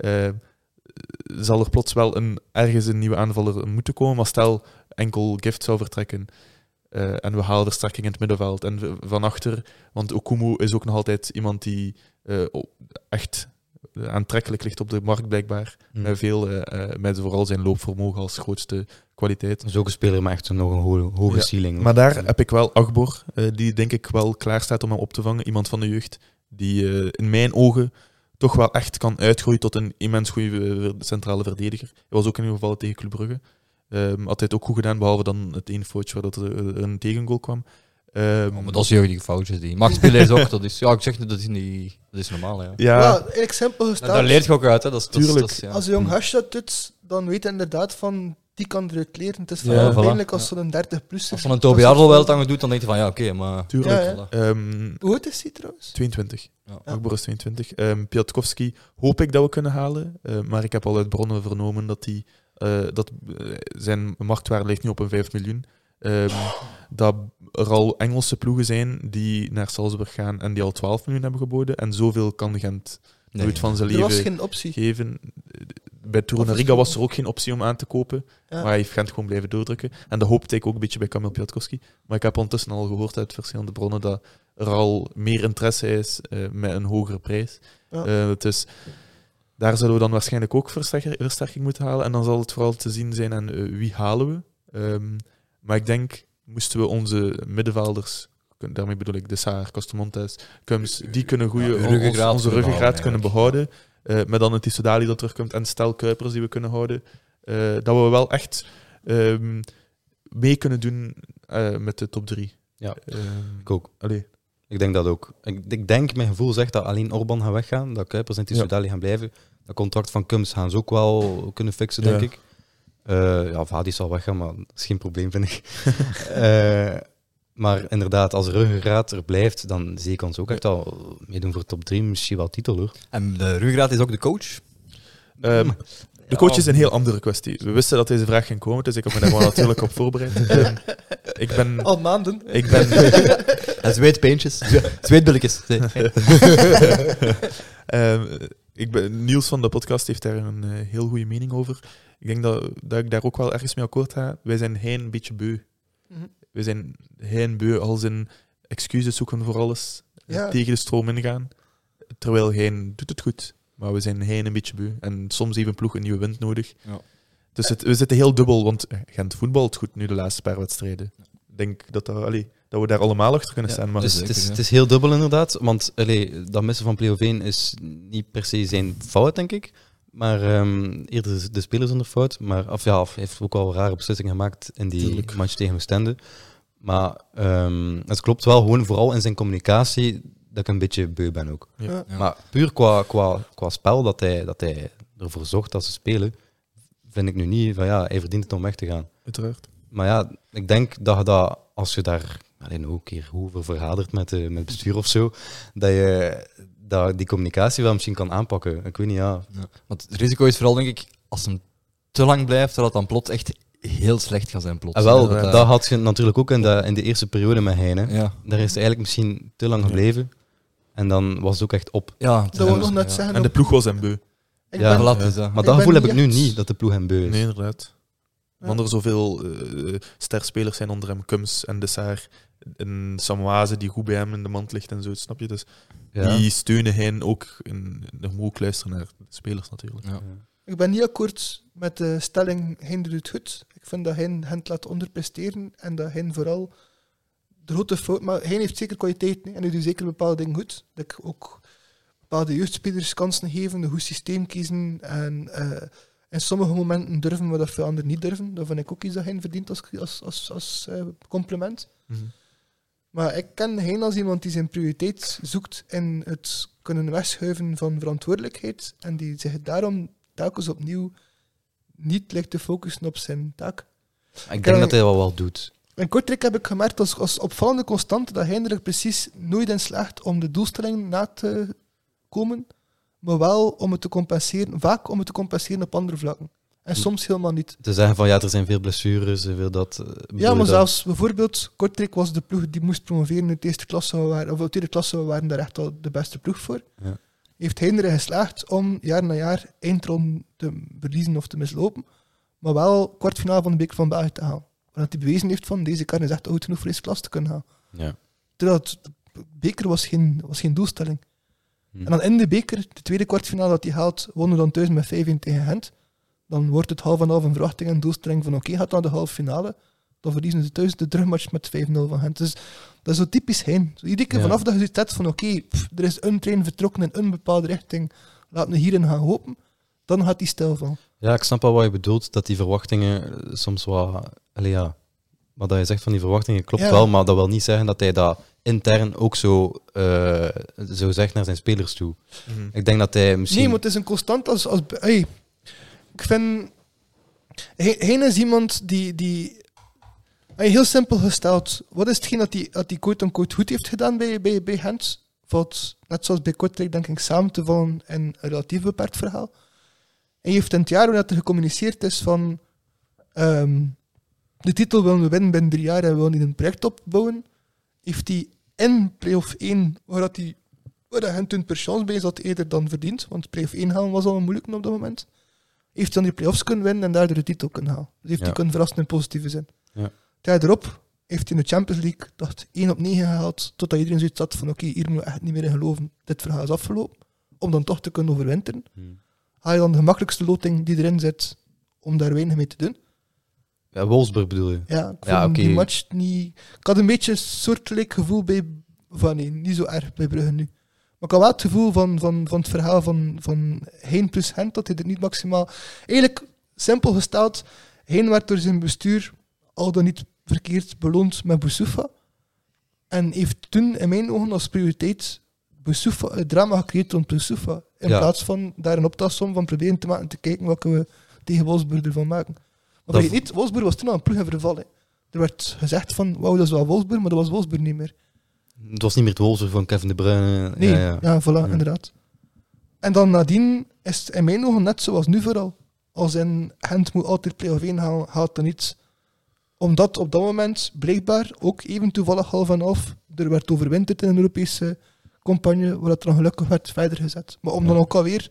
Zal er plots wel ergens een nieuwe aanvaller moeten komen, maar stel enkel Gift zou vertrekken en we halen versterking in het middenveld en van achter, want Okumu is ook nog altijd iemand die echt aantrekkelijk ligt op de markt blijkbaar. Met vooral zijn loopvermogen als grootste kwaliteit. Dus ook een speler met echt nog een hoge ceiling. Maar daar heb ik wel Agbor, die denk ik wel klaar staat om hem op te vangen. Iemand van de jeugd, die in mijn ogen toch wel echt kan uitgroeien tot een immens goede centrale verdediger. Hij was ook in ieder geval tegen Club Brugge. Had hij het ook goed gedaan, behalve dan het ene foutje waar er een tegengoal kwam. Maar dat is jeugdige foutjes. Die Max Piller is ook, dat is normaal. Ja. Ja, eigenlijk simpel En gesteld. daar leert je ook uit. Hè. Dat is, Tuurlijk. ja. Als een jong gastje dat doet, dan weet je inderdaad van, die kan eruit leren. Het is Ja, vooral voilà. pijnlijk als zo'n 30-plusser... Als van een Toby Arvel wel het aan doet, dan denk je van ja, oké, maar... tuurlijk. Ja, ja. Hoe oud is hij trouwens? 22. Ja. Agbor is 22. Piatkowski hoop ik dat we kunnen halen. Maar ik heb al uit bronnen vernomen dat zijn marktwaarde ligt nu op een 5 miljoen. Dat er al Engelse ploegen zijn die naar Salzburg gaan en die al 12 miljoen hebben geboden. En zoveel kan Gent nooit van zijn Er was leven geen optie. geven. Bij Torunariga was er ook geen optie om aan te kopen. Ja. Maar hij heeft Gent gewoon blijven doordrukken. En dat hoopte ik ook een beetje bij Kamil Piatkowski. Maar ik heb ondertussen al gehoord uit verschillende bronnen dat er al meer interesse is met een hogere prijs. Ja. Dus daar zullen we dan waarschijnlijk ook versterking moeten halen. En dan zal het vooral te zien zijn aan wie halen we. Maar ik denk, moesten we onze middenvelders, daarmee bedoel ik de Saar, Castemontes, Kums, die kunnen onze ruggengraat kunnen behouden. Met dan een Tissoudali dat terugkomt en stel Kuipers die we kunnen houden. Dat we wel echt mee kunnen doen met de top 3. Ja, ik ook. Allee. Ik denk dat ook. Ik denk, mijn gevoel zegt dat alleen Orban gaat weggaan, dat Kuipers en Tissoudali gaan blijven. Dat contract van Kums gaan ze ook wel kunnen fixen, denk ik. Vadi zal weggaan, maar dat is geen probleem, vind ik. Maar inderdaad, als ruggengraat er blijft, dan zie ik ons ook echt al meedoen voor top 3, misschien wel titel, hoor. En de ruggengraat is ook de coach? De coach is een heel andere kwestie. We wisten dat deze vraag ging komen, dus ik heb me daar gewoon natuurlijk op voorbereid. Ik ben... Al maanden. Ik ben... En zweetpeentjes. Zweetbilletjes. Niels van de podcast heeft daar een heel goede mening over. Ik denk dat ik daar ook wel ergens mee akkoord ga. Wij zijn een beetje beu. Mhm. We zijn beu als in excuses zoeken voor alles, Ja. tegen de stroom ingaan. Terwijl Hein doet het goed, maar we zijn een beetje beu. En soms heeft een ploeg een nieuwe wind nodig. Ja. Dus we zitten heel dubbel, want Gent voetbalt goed nu de laatste paar wedstrijden. Ik denk dat we daar allemaal achter kunnen staan. Maar Dus het is heel dubbel inderdaad, want dat missen van Pleoveen is niet per se zijn fout, denk ik. Maar eerder de spelers zijn er fout. Maar hij heeft ook wel rare beslissingen gemaakt in die match tegen Oostende. Maar het klopt wel gewoon vooral in zijn communicatie dat ik een beetje beu ben ook. Ja. Ja. Maar puur qua spel dat hij ervoor zorgt dat ze spelen, vind ik nu niet van hij verdient het om weg te gaan. Uiteraard. Maar ja, ik denk dat je dat, als je daar ook een keer over vergadert met het bestuur of zo, dat je die communicatie wel misschien kan aanpakken. Ik weet niet, ja. Want het risico is vooral, denk ik, als hem te lang blijft, dat het dan plots echt heel slecht gaat zijn. Plots. En wel, dat had je natuurlijk ook in de eerste periode met Hein. Hè. Ja. Daar is hij eigenlijk misschien te lang gebleven. En dan was het ook echt op. Ja, Dat wil ik nog net zeggen. En de ploeg was hem beu. Ik Ja, ben- Voilà, dus, Maar Ik dat ben gevoel heb niet ik nu echt- niet, dat de ploeg hem beu is. Nee, inderdaad. Ja. Want er zoveel sterspelers zijn onder hem, Kums en de Saar, en Samoise die goed bij hem in de mand ligt en zo, snap je? Dus Ja. die steunen hen ook. Er moet ook luisteren naar de spelers natuurlijk. Ja. Ik ben niet akkoord met de stelling Hein doet het goed. Ik vind dat Hein Gent laat onderpresteren en dat Hein vooral de grote fout... Maar Hein heeft zeker kwaliteit en hij doet zeker bepaalde dingen goed. Dat ik ook bepaalde jeugdspelers kansen geven, een goed systeem kiezen en in sommige momenten durven wat veel anderen niet durven. Dat vind ik ook iets dat Hein verdient als compliment. Mhm. Maar ik ken Hein als iemand die zijn prioriteit zoekt in het kunnen wegschuiven van verantwoordelijkheid en die zich daarom telkens opnieuw niet lijkt te focussen op zijn taak. Ik denk dat hij dat wel doet. In Kortrijk heb ik gemerkt als opvallende constante dat hij er precies nooit in slaagt om de doelstelling na te komen, maar wel om het te compenseren, vaak om het te compenseren op andere vlakken. En soms helemaal niet. Te zeggen van er zijn veel blessures, veel dat. Ja, maar zelfs bijvoorbeeld, Kortrijk was de ploeg die moest promoveren in de eerste klasse, of de tweede klasse, we waren daar echt al de beste ploeg voor. Ja. Heeft hij erin geslaagd om jaar na jaar eindronde te verliezen of te mislopen, maar wel kwartfinale van de beker van België te halen. Want hij bewezen heeft van, deze kern is echt goed genoeg voor deze klas te kunnen halen. Ja. Terwijl het beker was geen doelstelling. En dan in de beker, de tweede kwartfinale dat hij haalt, wonnen dan thuis met 5-1 tegen Gent. Dan wordt het half en half een verwachting en doelstelling van oké, gaat naar de halve finale. Dan verliezen ze thuis de terugmatch met 5-0 van Gent. Dus dat is zo typisch heen. Zo, iedere keer vanaf dat je ziet van oké, er is een trein vertrokken in een bepaalde richting, laten we hierin gaan hopen, dan gaat die stil van. Ja, ik snap wel wat je bedoelt, dat die verwachtingen soms wat... Maar dat je zegt van die verwachtingen klopt wel, maar dat wil niet zeggen dat hij dat intern ook zo zegt naar zijn spelers toe. Ik denk dat hij misschien... Nee, maar het is een constant als ik vind... Heen is iemand die heel simpel gesteld, wat is hetgeen dat hij quote-unquote goed heeft gedaan bij Gent? Valt, net zoals bij Kortrijk, denk ik, samen te vallen in een relatief beperkt verhaal. En je heeft in het jaar waarin er gecommuniceerd is van... de titel willen we winnen binnen 3 jaar en we willen niet een project opbouwen. Heeft hij in play-off 1, waar Gent toen per chance bij zat, eerder dan verdiend, want play-off 1 halen was al een moeilijke op dat moment. Heeft hij dan die play-offs kunnen winnen en daardoor de titel kunnen halen. Dus heeft hij kunnen verrassen in positieve zin. Ja. Het jaar erop heeft hij in de Champions League 1 op 9 gehaald, totdat iedereen zoiets had van oké, hier moeten we echt niet meer in geloven, dit verhaal is afgelopen, om dan toch te kunnen overwinteren. Haal je dan de gemakkelijkste loting die erin zit, om daar weinig mee te doen. Ja, Wolfsburg bedoel je? Ja, ik vond die match niet... Ik had een beetje een soortgelijk gevoel bij... nee, niet zo erg bij Brugge nu. Maar ik had wel het gevoel van het verhaal van Hein plus Gent, dat hij er niet maximaal... Eigenlijk, simpel gesteld, Hein werd door zijn bestuur al dan niet verkeerd beloond met Boussoufa. En heeft toen, in mijn ogen, als prioriteit het drama gecreëerd rond Boussoufa. In plaats van daar een optelsom van proberen te maken, te kijken welke we tegen Wolfsburg ervan maken. Maar vergeet niet, Wolfsburg was toen al een ploeg in verval. Hè. Er werd gezegd van, wauw, dat is wel Wolfsburg, maar dat was Wolfsburg niet meer. Het was niet meer het Wolfsburg van Kevin De Bruyne. Nee, voilà, inderdaad. En dan nadien is het in mijn ogen net zoals nu vooral. Als in Gent moet altijd play-off 1 halen, haalt dan iets. Omdat op dat moment blijkbaar ook even toevallig half en half er werd overwinterd in een Europese campagne, waar het dan gelukkig werd verder gezet. Maar om dan ook alweer...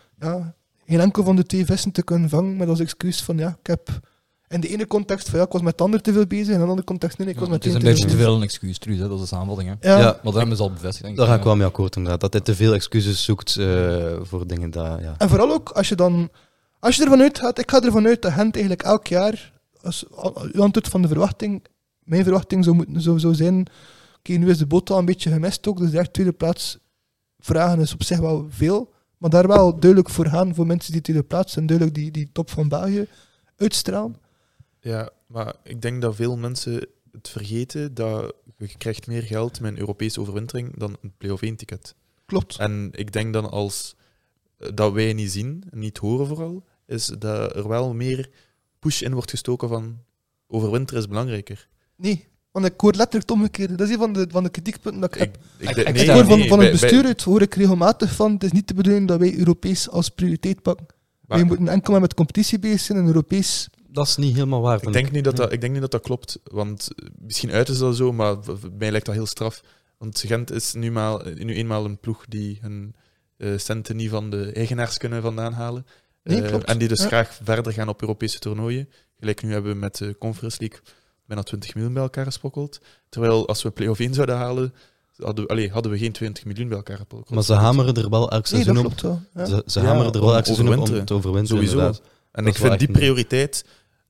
geen enkel van de 2 vissen te kunnen vangen met als excuus van ik heb in de ene context van ik was met de ander te veel bezig en in de andere context ik was met het is een beetje te veel een excuus, Truus, dat is de samenvatting. Hè? Ja. Maar dat hebben ze al bevestigd, denk ik. Daar ga ik wel mee akkoord inderdaad, dat hij te veel excuses zoekt voor dingen dat... Ja. En vooral ook, als je ervan uitgaat, ik ga ervan uit dat Gent eigenlijk elk jaar, als u antwoord van de verwachting, mijn verwachting zou zijn, oké, nu is de boot al een beetje gemist ook, dus de tweede plaats vragen is op zich wel veel. Maar daar wel duidelijk voor gaan, voor mensen die tweede plaats en duidelijk die top van België uitstralen. Ja, maar ik denk dat veel mensen het vergeten dat je krijgt meer geld met een Europese overwintering dan een play-off 1 ticket. Klopt. En ik denk dan als dat wij niet zien, niet horen vooral, is dat er wel meer push in wordt gestoken van overwinteren is belangrijker. Nee. Want ik hoor letterlijk het omgekeerde. Dat is een van de kritiekpunten dat ik heb. Ik hoor van het bestuur uit, hoor ik regelmatig van, het is niet de bedoeling dat wij Europees als prioriteit pakken. Wij moeten enkel maar met competitie bezig zijn en Europees... Dat is niet helemaal waar. Ik denk niet dat dat klopt, want misschien uiten ze dat zo, maar mij lijkt dat heel straf. Want Gent is nu eenmaal een ploeg die hun centen niet van de eigenaars kunnen vandaan halen. Nee, klopt. En die dus graag verder gaan op Europese toernooien. Gelijk nu hebben we met de Conference League bijna 20 miljoen bij elkaar gesprokkeld. Terwijl als we play-off 1 zouden halen, hadden we geen 20 miljoen bij elkaar gesprokkeld. Maar ze hameren er wel elk seizoen dat op. klopt wel. Ja. Ze hameren er wel elk seizoen op om te overwinteren. Sowieso. Inderdaad. En Dat ik is wel vind die echt prioriteit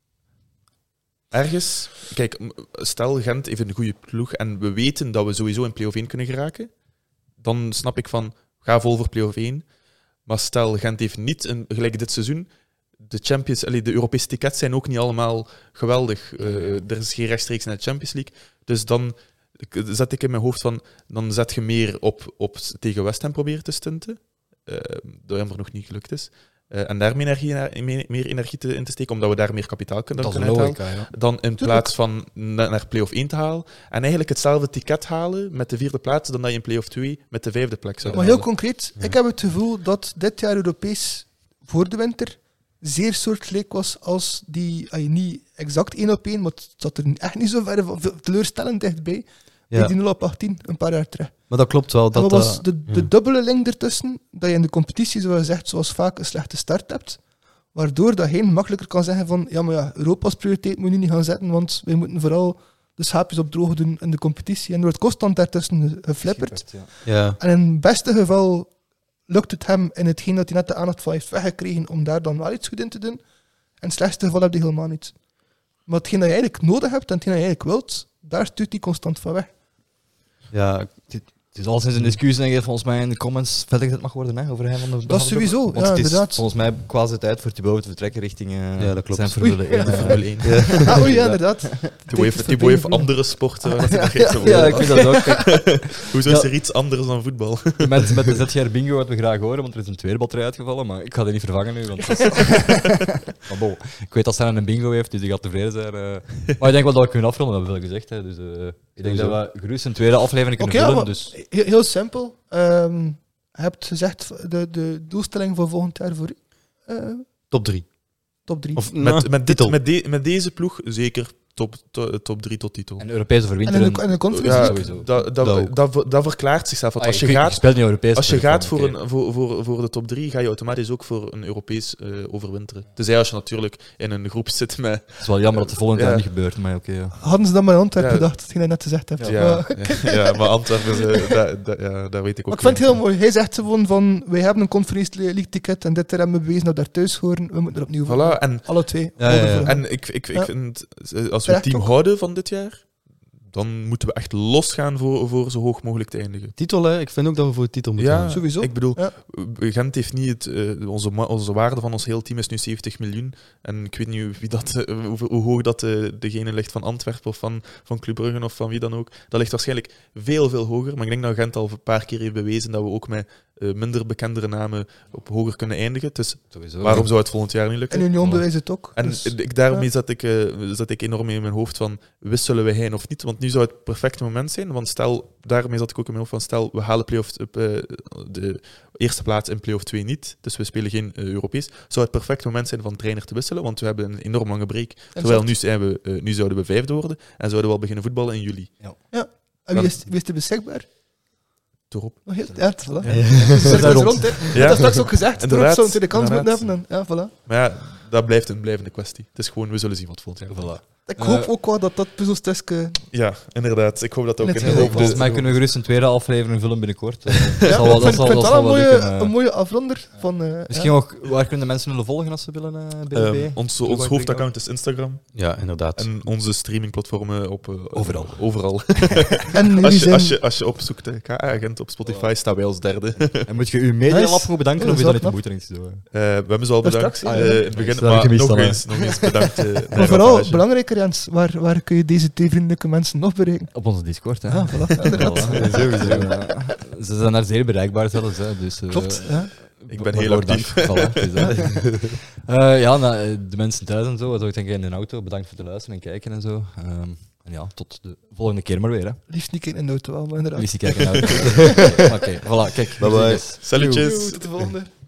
ergens... Kijk, stel Gent heeft een goede ploeg en we weten dat we sowieso in play-off 1 kunnen geraken, dan snap ik van, ga vol voor play-off 1. Maar stel, Gent heeft niet, gelijk dit seizoen, de Europese tickets zijn ook niet allemaal geweldig. Er is geen rechtstreeks naar de Champions League. Dus dan zet ik in mijn hoofd van, dan zet je meer op tegen West Ham proberen te stunten. Dat hem nog niet gelukt is. En daar meer energie in te steken, omdat we daar meer kapitaal kunnen uithalen. Dan in plaats van naar play-off 1 te halen. En eigenlijk hetzelfde ticket halen met de 4e plaats, dan dat je in play-off 2 met de 5e plek zou Maar halen. heel concreet, ik heb het gevoel dat dit jaar Europees voor de winter zeer soortgelijk was als die, niet exact 1 op 1, maar het zat er echt niet zo ver teleurstellend dichtbij. Ja. Die 0 op 18, een paar jaar terug. Maar dat klopt wel. Dat was de dubbele link ertussen, dat je in de competitie, zoals gezegd, zoals vaak een slechte start hebt, waardoor dat Hein makkelijker kan zeggen van, Europa als prioriteit moet je niet gaan zetten, want wij moeten vooral de schaapjes op droog doen in de competitie. En er wordt constant daartussen geflipperd. Ja. En in het beste geval lukt het hem in hetgeen dat hij net de aandacht van heeft weggekregen om daar dan wel iets goed in te doen. In het slechtste geval heb je helemaal niets. Maar hetgeen dat je eigenlijk nodig hebt en hetgeen dat je eigenlijk wilt, daar stuurt hij constant van weg. Ja, het is al sinds een discussie, denk ik, volgens mij in de comments verder gezet mag worden, hè, over hem. Dat is sowieso, Want ja, het is inderdaad. volgens mij quasi tijd voor Thibaut te vertrekken richting dat klopt. zijn Formule 1. Formule 1. Ah, oei, ja, inderdaad. Thibaut heeft andere sporten. waar hij gaat Ja, worden. ik vind dat ook. Kijk, Hoezo is er iets anders dan voetbal? met de ZGR Bingo wat we graag horen, want er is een tweede batterij uitgevallen, maar ik ga die niet vervangen nu. Want maar bon, ik weet dat Stan een bingo heeft, dus die gaat tevreden zijn. Maar ik denk wel dat we kunnen afronden, dat hebben we veel gezegd. Hè, dus ik denk dat we gerust een tweede aflevering kunnen Oké, vullen. maar Dus heel simpel. Je hebt gezegd de doelstelling voor volgend jaar voor u. Top 3. Top 3. Of Met deze ploeg zeker top 3 tot titel. en Europese En in verwinteren. de conference Ja, sowieso. dat verklaart zichzelf. Want als je je gaat, speelt niet Europees. als je gaat oké. voor de top 3, ga je automatisch ook voor een Europees overwinteren. Tenzij als je natuurlijk in een groep zit met... Het is wel jammer dat het volgend jaar Ja. niet gebeurt, maar oké. Ja. hadden ze dan maar in Antwerpen Ja. gedacht, hetgeen je net gezegd hebt. Ja, Maar, ja, maar Antwerpen, daar weet ik ook maar ik vind het heel mooi. Hij zegt gewoon van, wij hebben een Conference League ticket en dit jaar hebben we bewezen dat we daar thuis horen. We moeten er opnieuw voor. Voilà, en Alle twee. Ja, ja, ja. En ik vind, als we het Terecht team ook. houden van dit jaar, dan moeten we echt losgaan voor zo hoog mogelijk te eindigen. Titel, hè? Ik vind ook dat we voor de titel moeten Ja, gaan. Sowieso. Ik bedoel, Ja. Gent heeft niet onze waarde van ons heel team is nu 70 miljoen. En ik weet niet wie dat, hoe hoog dat degene ligt van Antwerpen of van Club Brugge of van wie dan ook. Dat ligt waarschijnlijk veel, veel hoger. Maar ik denk dat Gent al een paar keer heeft bewezen dat we ook met minder bekendere namen op hoger kunnen eindigen. Dus Sowieso. waarom zou het volgend jaar niet lukken? En Union bewijst het ook. En Dus, daarmee ja. zat ik enorm in mijn hoofd van, wisselen we heen of niet? Want nu zou het perfecte moment zijn, want daarmee zat ik ook in mijn hoofd van, stel, we halen de eerste plaats in play-off 2 niet, dus we spelen geen Europees, zou het perfecte moment zijn van trainer te wisselen, want we hebben een enorm lange break. Terwijl nu zouden we vijfde worden en zouden we al beginnen voetballen in juli. En wie is er beschikbaar? Erop. Nog heel, ja, voilà. Ja. Dus dat is rond, hè. Ja. Dat is straks ook gezegd. Inderdaad. Erop zou een tweede kans moeten Inderdaad. hebben. En, ja, voilà. Maar ja, dat blijft een blijvende kwestie. Het is gewoon, we zullen zien wat volgend jaar wordt. Voilà. Ik hoop ook wel dat puzzelstukje... Ja, inderdaad. Ik hoop dat ook Net in heel de goed. Volgens mij kunnen we gerust een tweede aflevering vullen binnenkort. Dat Ja, zal wel, ik vind het wel zal wel lukken. een mooie afronder van... Misschien ook, waar kunnen de mensen willen volgen als ze willen? BBB? Ons hoofdaccount is Instagram. Ja, inderdaad. En onze streamingplatformen op... Overal. Overal. En jullie zijn... Als je opzoekt KA-agent op Spotify, staan wij als derde. En moet je uw medialab Nice. goed bedanken, Ja, of is dat dat niet is de moeite om iets te doen? We hebben ze al Dat bedankt straks, in ja. het begin, Dat heb ik maar gemist nog eens bedankt. Maar vooral, belangrijker Jens, waar kun je deze twee vriendelijke mensen nog bereiken? Op onze Discord, hè. Ah, voilà, inderdaad. Voilà. Sowieso. Ze zijn daar zeer bereikbaar zelfs, hè. Dus, Klopt, ja. Ik ben heel actief. Voilà, dus, de mensen thuis en zo, wat zou ik denken in de auto, bedankt voor het luisteren en kijken en zo. En ja, tot de volgende keer maar weer, hè. Liefst niet in de auto wel, maar inderdaad. Liefst kijken naar de auto. Oké, voilà, kijk. Bye bye. muziek is. Salutjes. Tot de volgende.